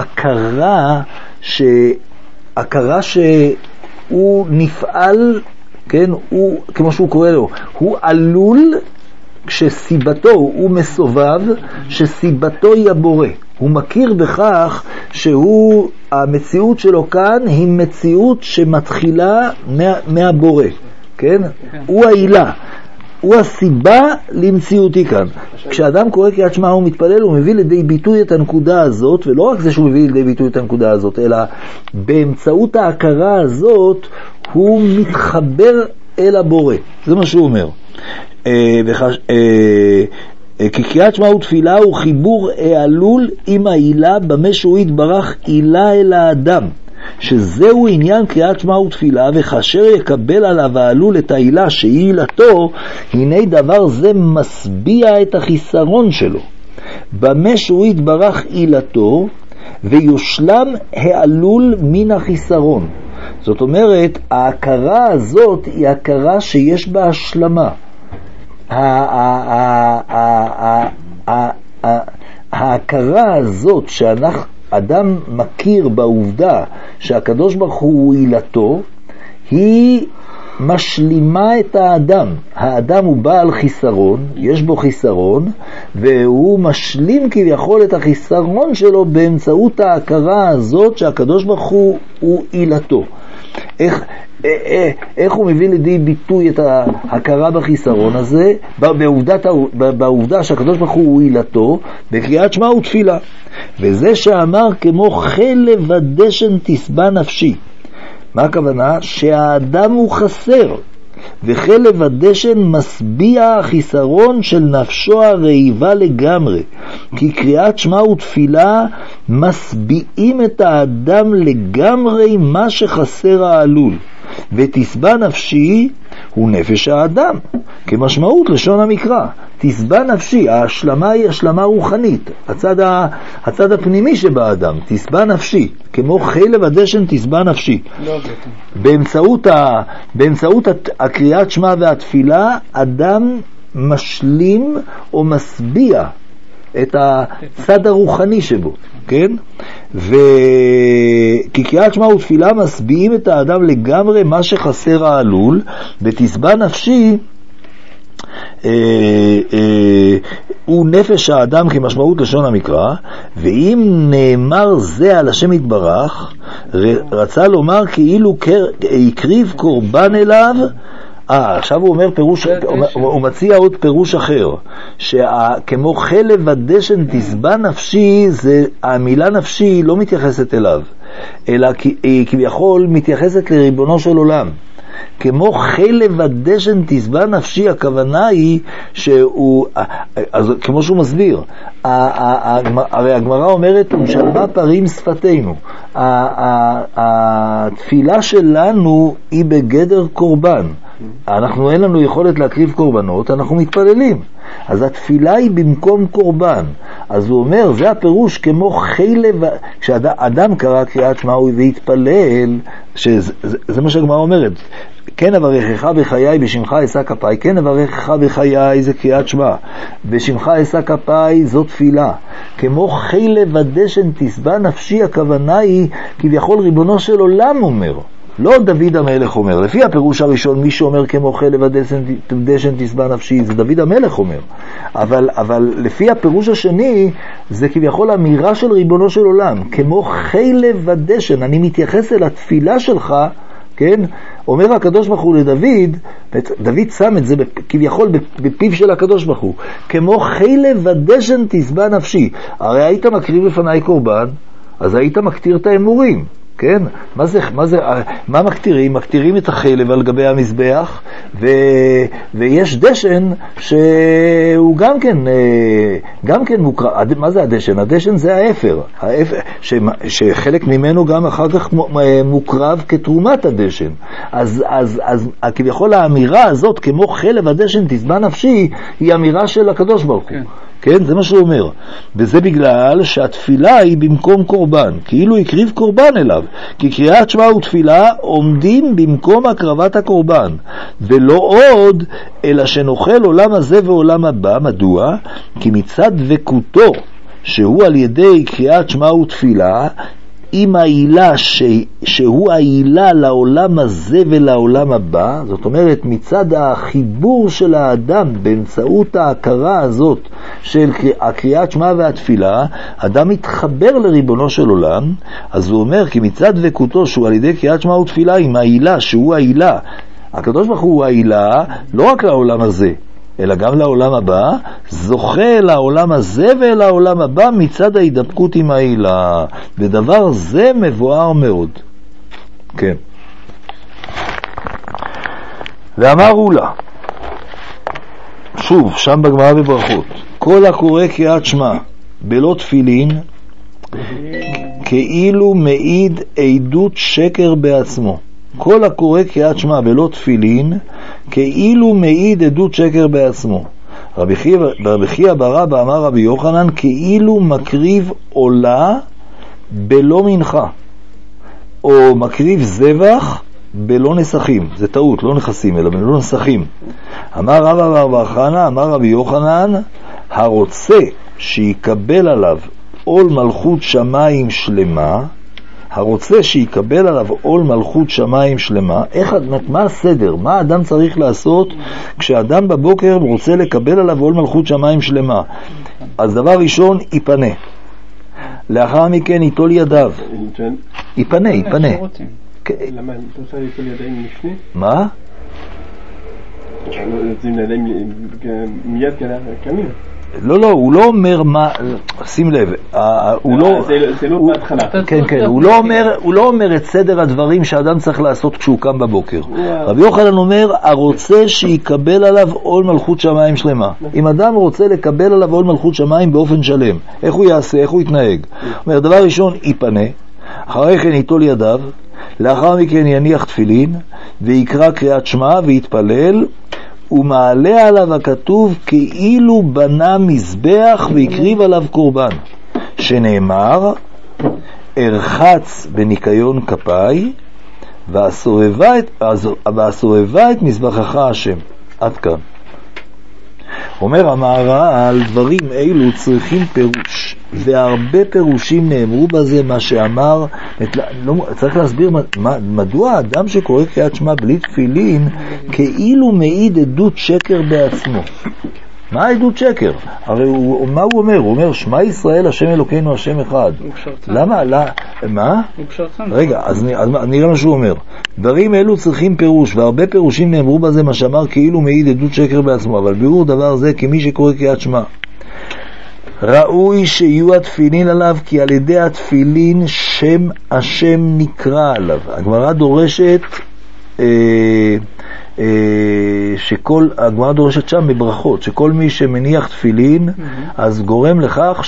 הכרה שהוא נפעל, כן, הוא, כמו שהוא קורא לו, הוא עלול כשסיבתו, הוא מסובב, שסיבתו היא הבורא. הוא מכיר בכך המציאות שלו כאן היא מציאות שמתחילה מהבורא, כן? הוא העילה, הוא הסיבה למציאותי כאן. כשאדם קורא קריאת שמע הוא מתפלל, הוא מביא לידי ביטוי את הנקודה הזאת, ולא רק זה שהוא מביא לידי ביטוי את הנקודה הזאת, אלא באמצעות ההכרה הזאת הוא מתחבר אל הבורא. זה מה שהוא אומר. כי קריאת שמע ותפילה הוא חיבור העלול עם העילה במה שהוא יתברך עילה אל האדם, שזהו עניין קריאת שמע ותפילה, וכאשר יקבל עליו העלול את העילה שהיא עילתו, הנה דבר זה מסביע את החיסרון שלו במה שהוא יתברך עילתו, ויושלם העלול מן החיסרון. זאת אומרת, ההכרה הזאת היא הכרה שיש בה השלמה. ההכרה הזאת שאדם מכיר בעובדה שהקדוש ברוך הוא עילתו, היא משלימה את האדם. האדם הוא בעל חיסרון, יש בו חיסרון, והוא משלים כביכול את החיסרון שלו באמצעות ההכרה הזאת שהקדוש ברוך הוא עילתו. איך הוא מביא לידי ביטוי את ההכרה בחיסרון הזה? בעובדה שהקדוש ברוך הוא עילתו, בקריאת שמע ותפילה. וזה שאמר כמו חלב הדשן תשבע נפשי. מה הכוונה? שהאדם הוא חסר, וחלב הדשן משביע החיסרון של נפשו הרעיבה לגמרי. כי קריאת שמע ותפילה משביעים את האדם לגמרי מה שחסר העלול, ותסבע נפשי הוא נפש האדם, כמשמעות לשון המקרא. תסבע נפשי, ההשלמה היא השלמה רוחנית, הצד הפנימי שבאדם, תסבע נפשי, כמו חלב הדשן תסבע נפשי. באמצעות הקריאת שמע והתפילה, אדם משלים או משביע את הצד הרוחני שבו, כן? כי קריאת שמע ותפילה משביעים את האדם לגמרי מה שחסר העלול, ותסבע נפשי הוא נפש האדם כמשמעות לשון המקרא. ואם נאמר זה על השם יתברך, רצה לומר כאילו הקריב קורבן אליו. עכשיו הוא אומר פירוש, הוא מציע עוד פירוש אחר, שכמו חלב הדשן תסבע נפשי, המילה נפשי לא מתייחסת אליו, אלא היא כביכול מתייחסת לריבונו של עולם. כמו חלב הדשן תסבע נפשי, הכוונה היא שהוא, אז כמו שהוא מסביר, הרי הגמרא אומרת ושלמה פרים שפתנו, התפילה שלנו היא בגדר קורבן, אנחנו אין לנו יכולת להקריב קורבנות, אנחנו מתפללים, אז התפילה היא במקום קורבן. אז הוא אומר, זה הפירוש כמו חלב, כשאדם קרא קריאת שמע והתפלל, זה מה שהגמרא אומרת, כן אברכך בחיי בשמך אשא כפיי, כן אברכך בחיי זה קריאת שמע, בשמך אשא כפיי זו תפילה. כמו חלב הדשן תסבע נפשי, הכוונה היא כביכול ריבונו של עולם אומר, לא דוד המלך אומר. לפי הפירוש הראשון, מי שאומר כמו חלב הדשן תסבע נפשי זה דוד המלך אומר, אבל לפי הפירוש השני זה כביכול אמירה של ריבונו של עולם, כמו חלב הדשן, אני מתייחס אל התפילה שלך, כן? אומר הקדוש ברוך הוא לדוד, דוד שם את זה כביכול בפיו של הקדוש ברוך הוא, כמו חלב הדשן תסבע נפשי. הרי היית מקריב לפני קורבן, אז היית מקטיר את האמורים, כן? מה מקטירים? מקטירים את החלב על גבי המזבח, ויש דשן שהוא גם כן מוקרב. מה זה הדשן? הדשן זה האפר, שחלק ממנו גם אחר כך מוקרב כתרומת הדשן. אז כביכול האמירה הזאת, כמו חלב הדשן תסבע נפשי, היא אמירה של הקדוש ברוך הוא. כן, זה מה שהוא אומר. וזה בגלל שהתפילה היא במקום קורבן, כאילו הקריב קורבן אליו. כי קריאת שמע ותפילה עומדים במקום הקרבת הקורבן, ולא עוד, אלא שנוכל עולם הזה ועולם הבא. מדוע? כי מצד דבקותו, שהוא על ידי קריאת שמע ותפילה, עם העילה שהוא העילה לעולם הזה ולעולם הבא, זאת אומרת מצד החיבור של האדם באמצעות ההכרה הזאת של הקריאת שמע והתפילה, אדם מתחבר לריבונו של עולם. אז הוא אומר כי מצד דבקותו שהוא על ידי קריאת שמע ותפילה עם העילה שהוא העילה, הקדוש ברוך הוא העילה לא רק לעולם הזה אלא גם לעולם הבא, זוכה לעולם הזה ולעולם הבא מצד ההידבקות עם העילה, ודבר זה מבואר מאוד. כן. ואמרו לה, שוב, שם בגמרא בברכות, כל הקורא קריאת שמע בלא תפילין, כאילו מעיד עדות שקר בעצמו. כל הקורא קריאת שמע בלא תפילין, כאילו מעיד עדות שקר בעצמו. רבי חייא בר אבא אמר רבי יוחנן, כאילו מקריב עולה בלא מנחה, או מקריב זבח בלא נסכים. זה טעות, לא נכסים אלא בלא נסכים. אמר רבא בר חנא, אמר רבי יוחנן, הרוצה שיקבל עליו עול מלכות שמיים שלמה, הרוצה שיקבל עליו עול מלכות שמיים שלמה. מה הסדר? מה האדם צריך לעשות כשאדם בבוקר רוצה לקבל עליו עול מלכות שמיים שלמה? אז דבר ראשון, ייפנה. לאחר מכן ייטול ידיו. ייפנה. למה? אתה רוצה ליטול ידיים לפני? מה? יוצאים לידיים מיד כאלה קמים. לא, הוא לא אומר מה, שים לב, הוא לא, זה לא בהתחלה. כן, הוא לא אומר את סדר הדברים שאדם צריך לעשות כשהוא קם בבוקר. רבי יוחנן אומר, הרוצה שיקבל עליו עול מלכות שמיים שלמה. אם אדם רוצה לקבל עליו עול מלכות שמיים באופן שלם, איך הוא יעשה, איך הוא יתנהג? אומר, דבר ראשון, ייפנה, אחרי כן ייטול ידיו, לאחר מכן יניח תפילין, ויקרא קריאת שמע ויתפלל, ומעלה עליו הכתוב כאילו בנה מזבח ויקריב עליו קורבן, שנאמר, ארחץ בניקיון כפיי, והסובבה את מזבחך השם. עד כאן. אומר המהר"ל, דברים אלו צריכים פירוש, והרבה פירושים נאמרו בזה, מה שאמר, צריך להסביר מדוע האדם שקורא קריאת שמע בלי תפילין, כאילו מעיד עדות שקר בעצמו. מה עדות שקר? הרי מה הוא אומר? הוא אומר, שמע ישראל השם אלוקינו השם אחד. למה? מה? רגע, אז נראה מה שהוא אומר. דברים אלו צריכים פירוש, והרבה פירושים נאמרו בזה, מה שאמר כאילו מעיד עדות שקר בעצמו, אבל ביאור דבר זה כמי שקורא קריאת שמע. ראוי שיהיו התפילין עליו, כי על ידי התפילין שם השם נקרא עליו. הגמרא דורשת הגמרא דורשת שם בברכות, שכל מי שמניח תפילין אז גורם לכך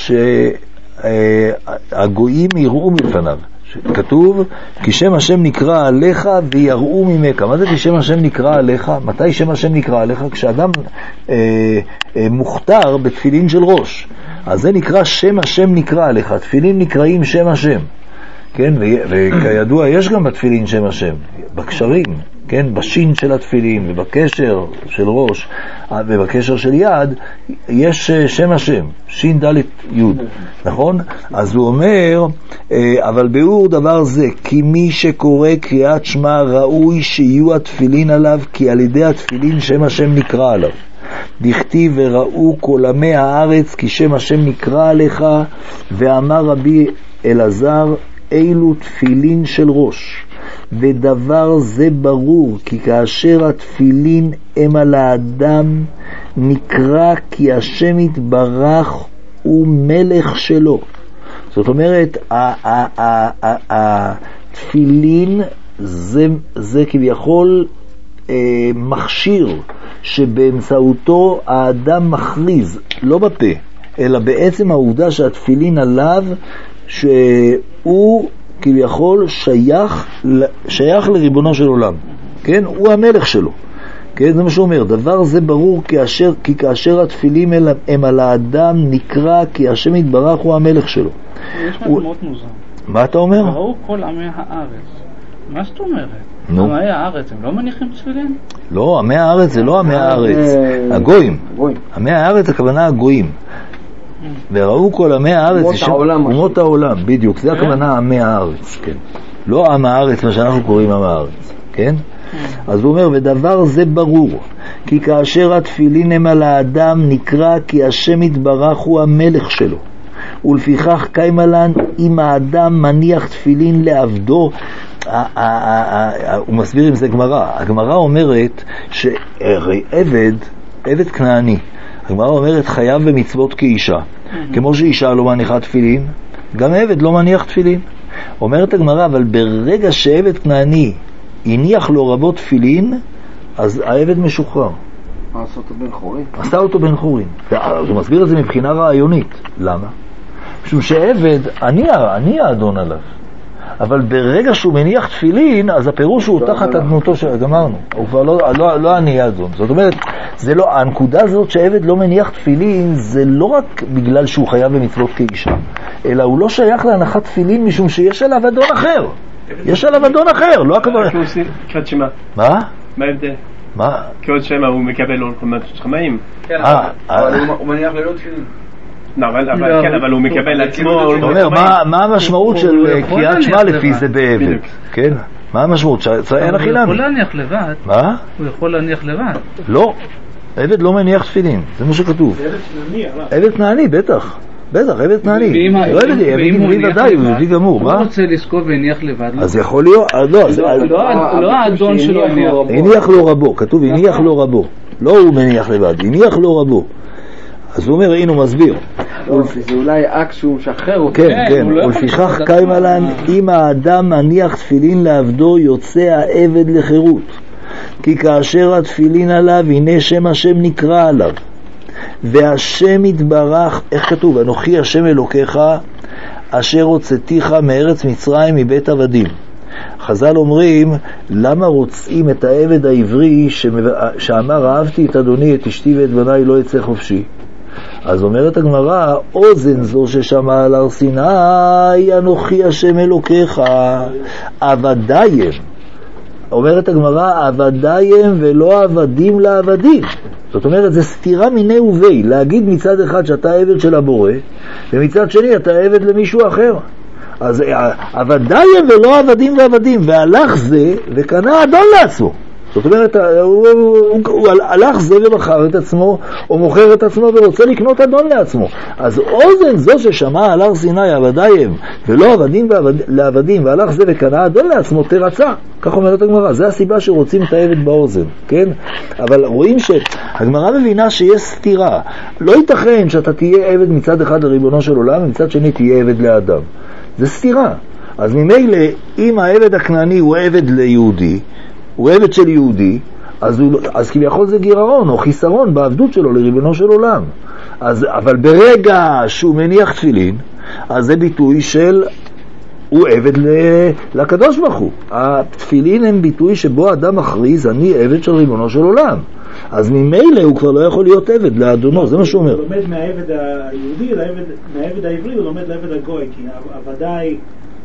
שהגויים יראו מלפניו. כתוב, כי שם השם נקרא עליך ויראו ממך. מה זה כי שם השם נקרא עליך? מתי שם השם נקרא עליך? כשאדם מוכתר בתפילין של ראש, אז זה נקרא שם השם נקרא עליך. תפילין נקראים שם השם, כן? וכידוע יש גם בתפילין שם השם, בקשרים, כן? בשין של התפילין ובקשר של ראש ובקשר של יד יש שם השם, שין דלת יוד, נכון? אז הוא אומר, אבל ביאור דבר זה, כי מי שקורא קריאת שמע ראוי שיהיו התפילין עליו, כי על ידי התפילין שם השם נקרא עליו. דכתיב וראו כל עמי הארץ כי שם השם נקרא עליך, ואמר רבי אלעזר, אילו תפילין של ראש. ודבר זה ברור, כי כאשר התפילין הם על האדם, נקרא כי השם יתברך הוא מלך שלו. זאת אומרת, התפילין זה כביכול מכשיר שבאמצעותו האדם מכריז, לא בפה, אלא בעצם העובדה שהתפילין עליו, שהוא כביכול שייך לריבונו של עולם, כן? הוא המלך שלו, כן? זה מה שהוא אומר, דבר זה ברור, כי כאשר התפילים הם על האדם, נקרא כי השם יתברך הוא המלך שלו. יש משהו מאוד מוזר. מה אתה אומר? ראו כל עמי הארץ. מה זאת אומרת? עמי הארץ הם לא מניחים תפילין? לא, עמי הארץ זה לא עמי הארץ, הגויים. עמי הארץ הכוונה הגויים. וראו כל עמי הארץ, אומות העולם, בדיוק, זה הכוונה עמי הארץ, כן. לא עם הארץ, מה שאנחנו קוראים עם הארץ, כן? אז הוא אומר, ודבר זה ברור, כי כאשר התפילין הם על האדם, נקרא כי השם יתברך הוא המלך שלו. ולפיכך קיימלן, אם האדם מניח תפילין לעבדו, הוא מסביר עם זה גמרא. הגמרא אומרת שהרי עבד כנעני, הגמרא אומרת חייב במצוות כאישה. כמו שאישה לא מניחה תפילין, גם עבד לא מניח תפילין. אומרת הגמרא, אבל ברגע שעבד כנעני הניח לו רבות תפילין, אז העבד משוחרר. עשה אותו בן חורין? עשה אותו בן חורין. אז הוא מסביר את זה מבחינה רעיונית. למה? משום שעבד, אני האדון עליו. אבל ברגע שהוא מניח תפילין, אז הפירוש הוא תחת אדנותו שגמרנו. הוא כבר לא אני האדון. זאת אומרת, זה לא, הנקודה הזאת שעבד לא מניח תפילין, זה לא רק בגלל שהוא חייב במצוות כאישה, אלא הוא לא שייך להנחת תפילין משום שיש עליו אדון אחר. יש עליו אדון אחר, לא הכוונה. קריאת שמע. מה? מה ההבדל? מה? קריאת שמע הוא מקבל עול כל שמיים. כן, אבל הוא מניח ללא תפילין. אבל הוא מקבל לעצמו. אתה אומר, מה המשמעות של קריאת שמע לפי זה בעבד? כן? מה המשמעות? אין הכי למה. הוא יכול להניח לבד. מה? הוא יכול להניח לבד. לא, עבד לא מניח תפילין, זה מה שכתוב. עבד כנעני, בטח. בטח, עבד כנעני. לא עבדי, עבדי ודאי, הוא יהודי גמור. הוא רוצה לזכות והניח לבד. אז יכול להיות, לא האדון שלו הניח. הניח לו רבו, כתוב הניח לו רבו. לא הוא מניח לבד, הניח לו רבו. אז הוא אומר, הנה הוא מסביר. זה אולי אקט שהוא משחרר אותו. כן, כן, ולפיכך קיימה לן, אם האדם מניח תפילין לעבדו, יוצא העבד לחירות. כי כאשר התפילין עליו, הנה שם השם נקרא עליו. והשם יתברך, איך כתוב? אנוכי השם אלוקיך, אשר הוצאתיך מארץ מצרים מבית עבדים. חז"ל אומרים, למה רוצים את העבד העברי שאמר, אהבתי את אדוני, את אשתי ואת בניי, לא יצא חופשי? אז אומרת הגמרא, אוזן זו ששמע על הר סיני, אנוכי השם אלוקיך, עבדיים. אומרת הגמרא, עבדיים ולא עבדים לעבדים. זאת אומרת, זה סתירה מיני ובי, להגיד מצד אחד שאתה עבד של הבורא, ומצד שני אתה עבד למישהו אחר. אז עבדיים ולא עבדים ועבדים, והלך זה וקנה אדון לעצמו. זאת אומרת, הוא הלך זה ומכר את עצמו, או מוכר את עצמו ורוצה לקנות אדון לעצמו. אז אוזן זו ששמע על הר סיני עבדיים ולא עבדים לעבדים, והלך זה וקנה אדון לעצמו, תרצה. כך אומרת הגמרא, זה הסיבה שרוצים את העבד באוזן, כן? אבל רואים שהגמרא מבינה שיש סתירה. לא ייתכן שאתה תהיה עבד מצד אחד לריבונו של עולם, ומצד שני תהיה עבד לאדם. זה סתירה. אז ממילא, אם העבד הכנעני הוא עבד ליהודי, הוא עבד של יהודי, אז כביכול זה גירעון או חיסרון בעבדות שלו לריבונו של עולם. אבל ברגע שהוא מניח תפילין, אז זה ביטוי של הוא עבד לקדוש ברוך הוא. התפילין הם ביטוי שבו אדם מכריז, אני עבד של ריבונו של עולם. אז ממילא הוא כבר לא יכול להיות עבד לאדונו, זה מה שהוא אומר. הוא לומד מהעבד היהודי, מהעבד העברי הוא לומד לעבד הגוי, כי ודאי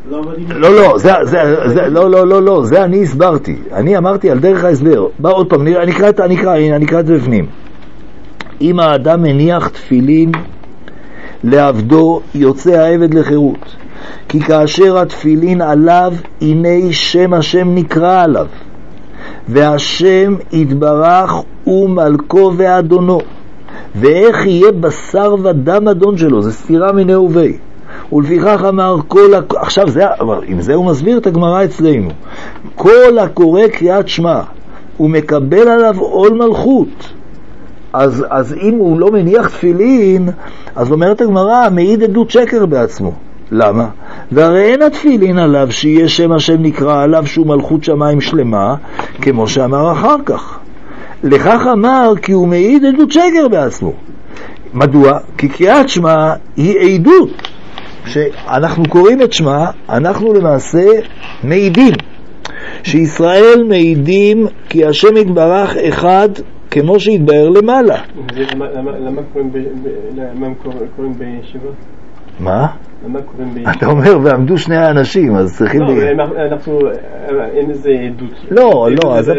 לא, זה אני הסברתי. אני אמרתי על דרך ההסבר. בא עוד פעם, אני אקרא את זה בפנים. אם האדם מניח תפילין לעבדו, יוצא העבד לחירות. כי כאשר התפילין עליו, הנה שם השם נקרא עליו. והשם יתברך ומלכו ואדונו. ואיך יהיה בשר ודם אדון שלו? זה סתירה מיני ובי. ולפיכך אמר עכשיו עם זה הוא מסביר את הגמרא אצלנו, כל הקורא קריאת שמע הוא מקבל עליו עול מלכות. אז אם הוא לא מניח תפילין, אז אומרת הגמרא, מעיד עדות שקר בעצמו. למה? והרי אין התפילין עליו שיהיה שם השם נקרא עליו שהוא מלכות שמיים שלמה, כמו שאמר אחר כך. לכך אמר כי הוא מעיד עדות שקר בעצמו. מדוע? כי קריאת שמע היא עדות. שאנחנו קוראים את שמה, אנחנו למעשה מעידים שישראל מעידים כי השם יתברך אחד כמו שהתבהר למעלה. למה קוראים בישיבה? מה? אתה אומר ועמדו שני האנשים, אז צריכים... לא, אנחנו אין איזה עדות. לא, אז...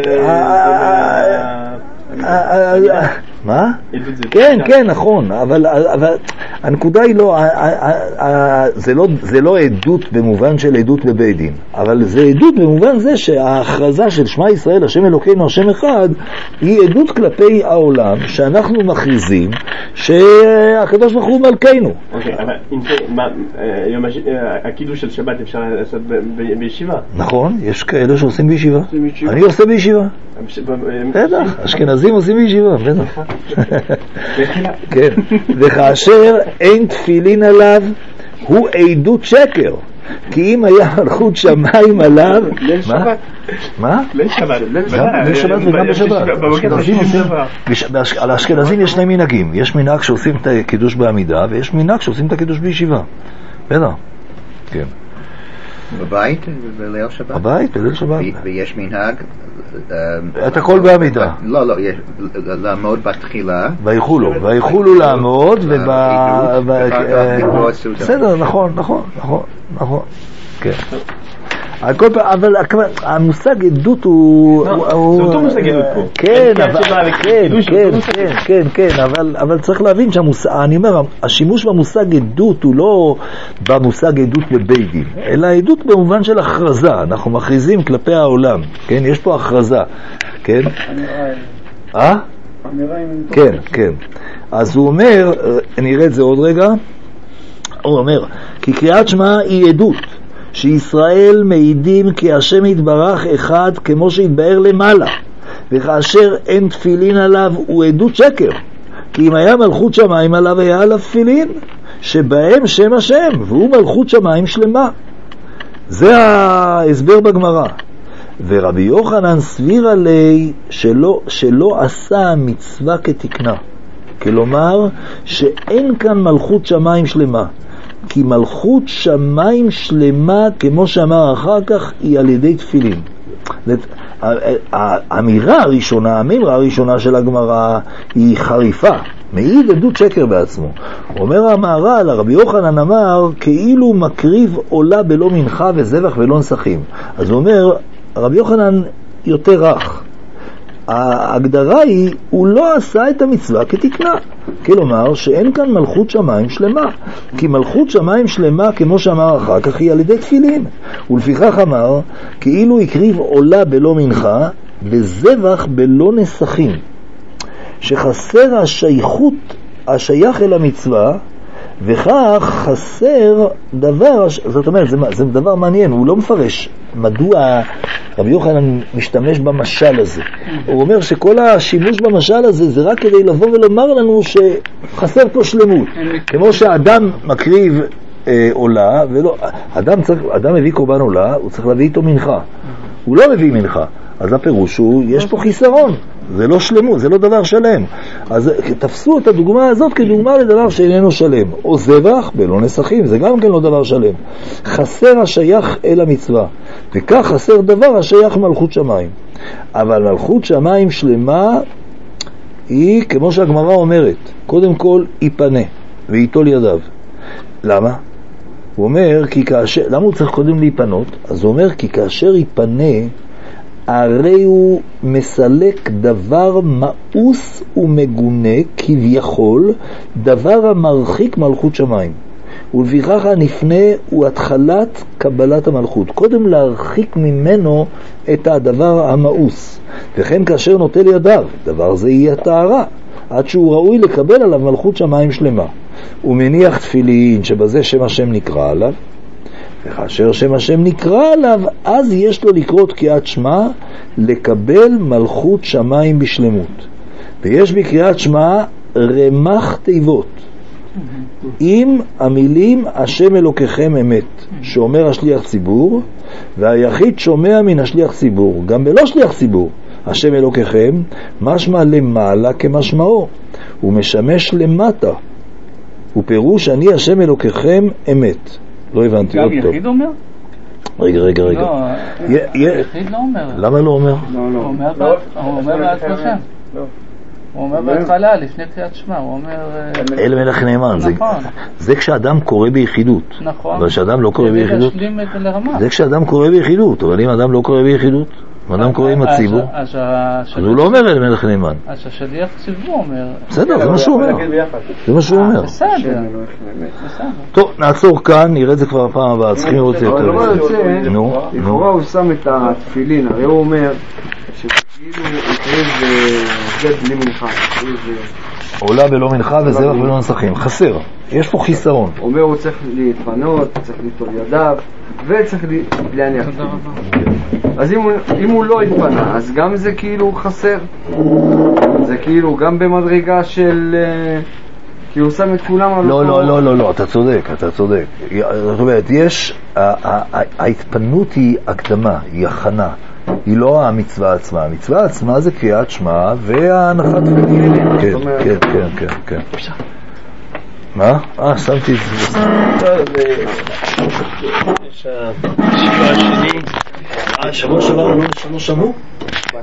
מה? כן, נכון, אבל הנקודה היא לא, זה לא עדות במובן של עדות בבית דין, אבל זה עדות במובן זה שההכרזה של שמע ישראל, השם אלוקינו, השם אחד, היא עדות כלפי העולם, שאנחנו מכריזים שהקדוש ברוך הוא מלכנו. אוקיי, אבל אם זה, הקידוש של שבת אפשר לעשות בישיבה? נכון, יש כאלה שעושים בישיבה. אני עושה בישיבה. בטח, אשכנזים עושים בישיבה, בטח. כן, וכאשר אין תפילין עליו הוא עדות שקר, כי אם היה מלכות שמיים עליו... ליל שבת. מה? ליל שבת. ליל שבת וגם בשבת. על האשכנזים יש שני מנהגים, יש מנהג שעושים את הקידוש בעמידה ויש מנהג שעושים את הקידוש בישיבה. בטח, כן. בבית בליל שבת? בבית בליל שבת. ויש מנהג את הכל בעמידה. לא, לעמוד בתחילה. ויכולו לעמוד בסדר, נכון. כן. אבל המושג עדות הוא... זה אותו מושג עדות פה. כן, אבל צריך להבין אני אומר, השימוש במושג עדות הוא לא במושג עדות בבית דין, אלא עדות במובן של הכרזה, אנחנו מכריזים כלפי העולם, כן, יש פה הכרזה, כן? כן. אז הוא אומר, נראה את זה עוד רגע, הוא אומר, כי קריאת שמע היא עדות, שישראל מעידים כי השם יתברך אחד כמו שהתבהר למעלה, וכאשר אין תפילין עליו הוא עדות שקר, כי אם היה מלכות שמיים עליו היה עליו תפילין, שבהם שם השם, והוא מלכות שמיים שלמה. זה ההסבר בגמרא. ורבי יוחנן סביר עלי שלא עשה מצווה כתקנה. כלומר, שאין כאן מלכות שמיים שלמה. כי מלכות שמיים שלמה, כמו שאמר אחר כך, היא על ידי תפילין. האמירה הראשונה של הגמרא היא חריפה, מעיד עדות שקר בעצמו. אומר המהר"ל, רבי יוחנן אמר, כאילו מקריב עולה בלא מנחה וזבח ולא נסכים. אז הוא אומר, רבי יוחנן יותר רך. ההגדרה היא, הוא לא עשה את המצווה כתקנה. כלומר, שאין כאן מלכות שמיים שלמה. כי מלכות שמיים שלמה, כמו שאמר אחר כך, היא על ידי תפילין. ולפיכך אמר, כאילו הקריב עולה בלא מנחה, וזבח בלא נסכים. שחסר השייכות, השייך אל המצווה, וכך חסר דבר, זאת אומרת, זה דבר מעניין, הוא לא מפרש מדוע רבי יוחנן משתמש במשל הזה. הוא אומר שכל השימוש במשל הזה זה רק כדי לבוא ולומר לנו שחסר פה שלמות. כמו שאדם מקריב עולה, אדם מביא קורבן עולה, הוא צריך להביא איתו מנחה. הוא לא מביא מנחה, אז הפירוש הוא, יש פה חיסרון. זה לא שלמות, זה לא דבר שלם. אז תפסו את הדוגמה הזאת כדוגמה לדבר שאיננו שלם. או זבח בלא נסכים, זה גם כן לא דבר שלם. חסר השייך אל המצווה, וכך חסר דבר השייך מלכות שמיים. אבל מלכות שמיים שלמה היא, כמו שהגמרא אומרת, קודם כל ייפנה וייטול ידיו. למה? הוא אומר, למה הוא צריך קודם להיפנות? אז הוא אומר, כי כאשר ייפנה, הרי הוא מסלק דבר מאוס ומגונה כביכול, דבר המרחיק מלכות שמיים. ולפיכך הנפנה הוא התחלת קבלת המלכות. קודם להרחיק ממנו את הדבר המאוס. וכן כאשר נוטל ידיו, דבר זה יהיה טהרה, עד שהוא ראוי לקבל עליו מלכות שמיים שלמה. הוא מניח תפילין שבזה שם השם נקרא עליו, וכאשר שם השם נקרא עליו, אז יש לו לקרוא תקיעת שמע, לקבל מלכות שמיים בשלמות. ויש בקריאת שמע רמ"ח תיבות. עם המילים השם אלוקיכם אמת, שאומר השליח ציבור, והיחיד שומע מן השליח ציבור, גם בלא שליח ציבור. השם אלוקיכם משמע למעלה כמשמעו, הוא משמש למטה. הוא פירוש אני השם אלוקיכם אמת. לא הבנתי עוד טוב. גם יחיד אומר? רגע. לא, יחיד לא אומר. למה לא אומר? הוא אומר בהתחלה. הוא אומר בהתחלה, לפני קריאת שמע, הוא אומר... אל מלך נאמן. זה כשאדם קורא ביחידות. נכון. אבל כשאדם לא קורא ביחידות... זה כשאדם קורא ביחידות, אבל אם אדם לא קורא ביחידות, אם אדם קורא עם הציבור, אז הוא לא אומר אל מלך נאמן. אז השליח ציבור אומר... בסדר, זה מה שהוא אומר. זה מה שהוא אומר. בסדר. טוב, נעצור כאן, נראה את זה כבר הפעם הבאה, צריכים לראות את זה יותר. לכאורה הוא שם את התפילין, הרי הוא אומר שכאילו יקריב זה בלי מנחה, עולה בלא מנחה וזבח בלא נסכים. חסר, יש פה חיסרון. הוא אומר הוא צריך להתפנות, צריך ליטול ידיו וצריך להניח תפילין. אז אם הוא לא התפנה, אז גם זה כאילו חסר. זה כאילו גם במדרגה של... כי הוא שם את כולם... לא, אתה צודק. זאת אומרת, יש... ההתפנות היא הקדמה, היא הכנה. היא לא המצווה עצמה. המצווה עצמה זה קריאת שמע והנחת תפילין. כן. מה? שמתי את זה. יש השיבה השני. שבוע שעבר לא שמעו?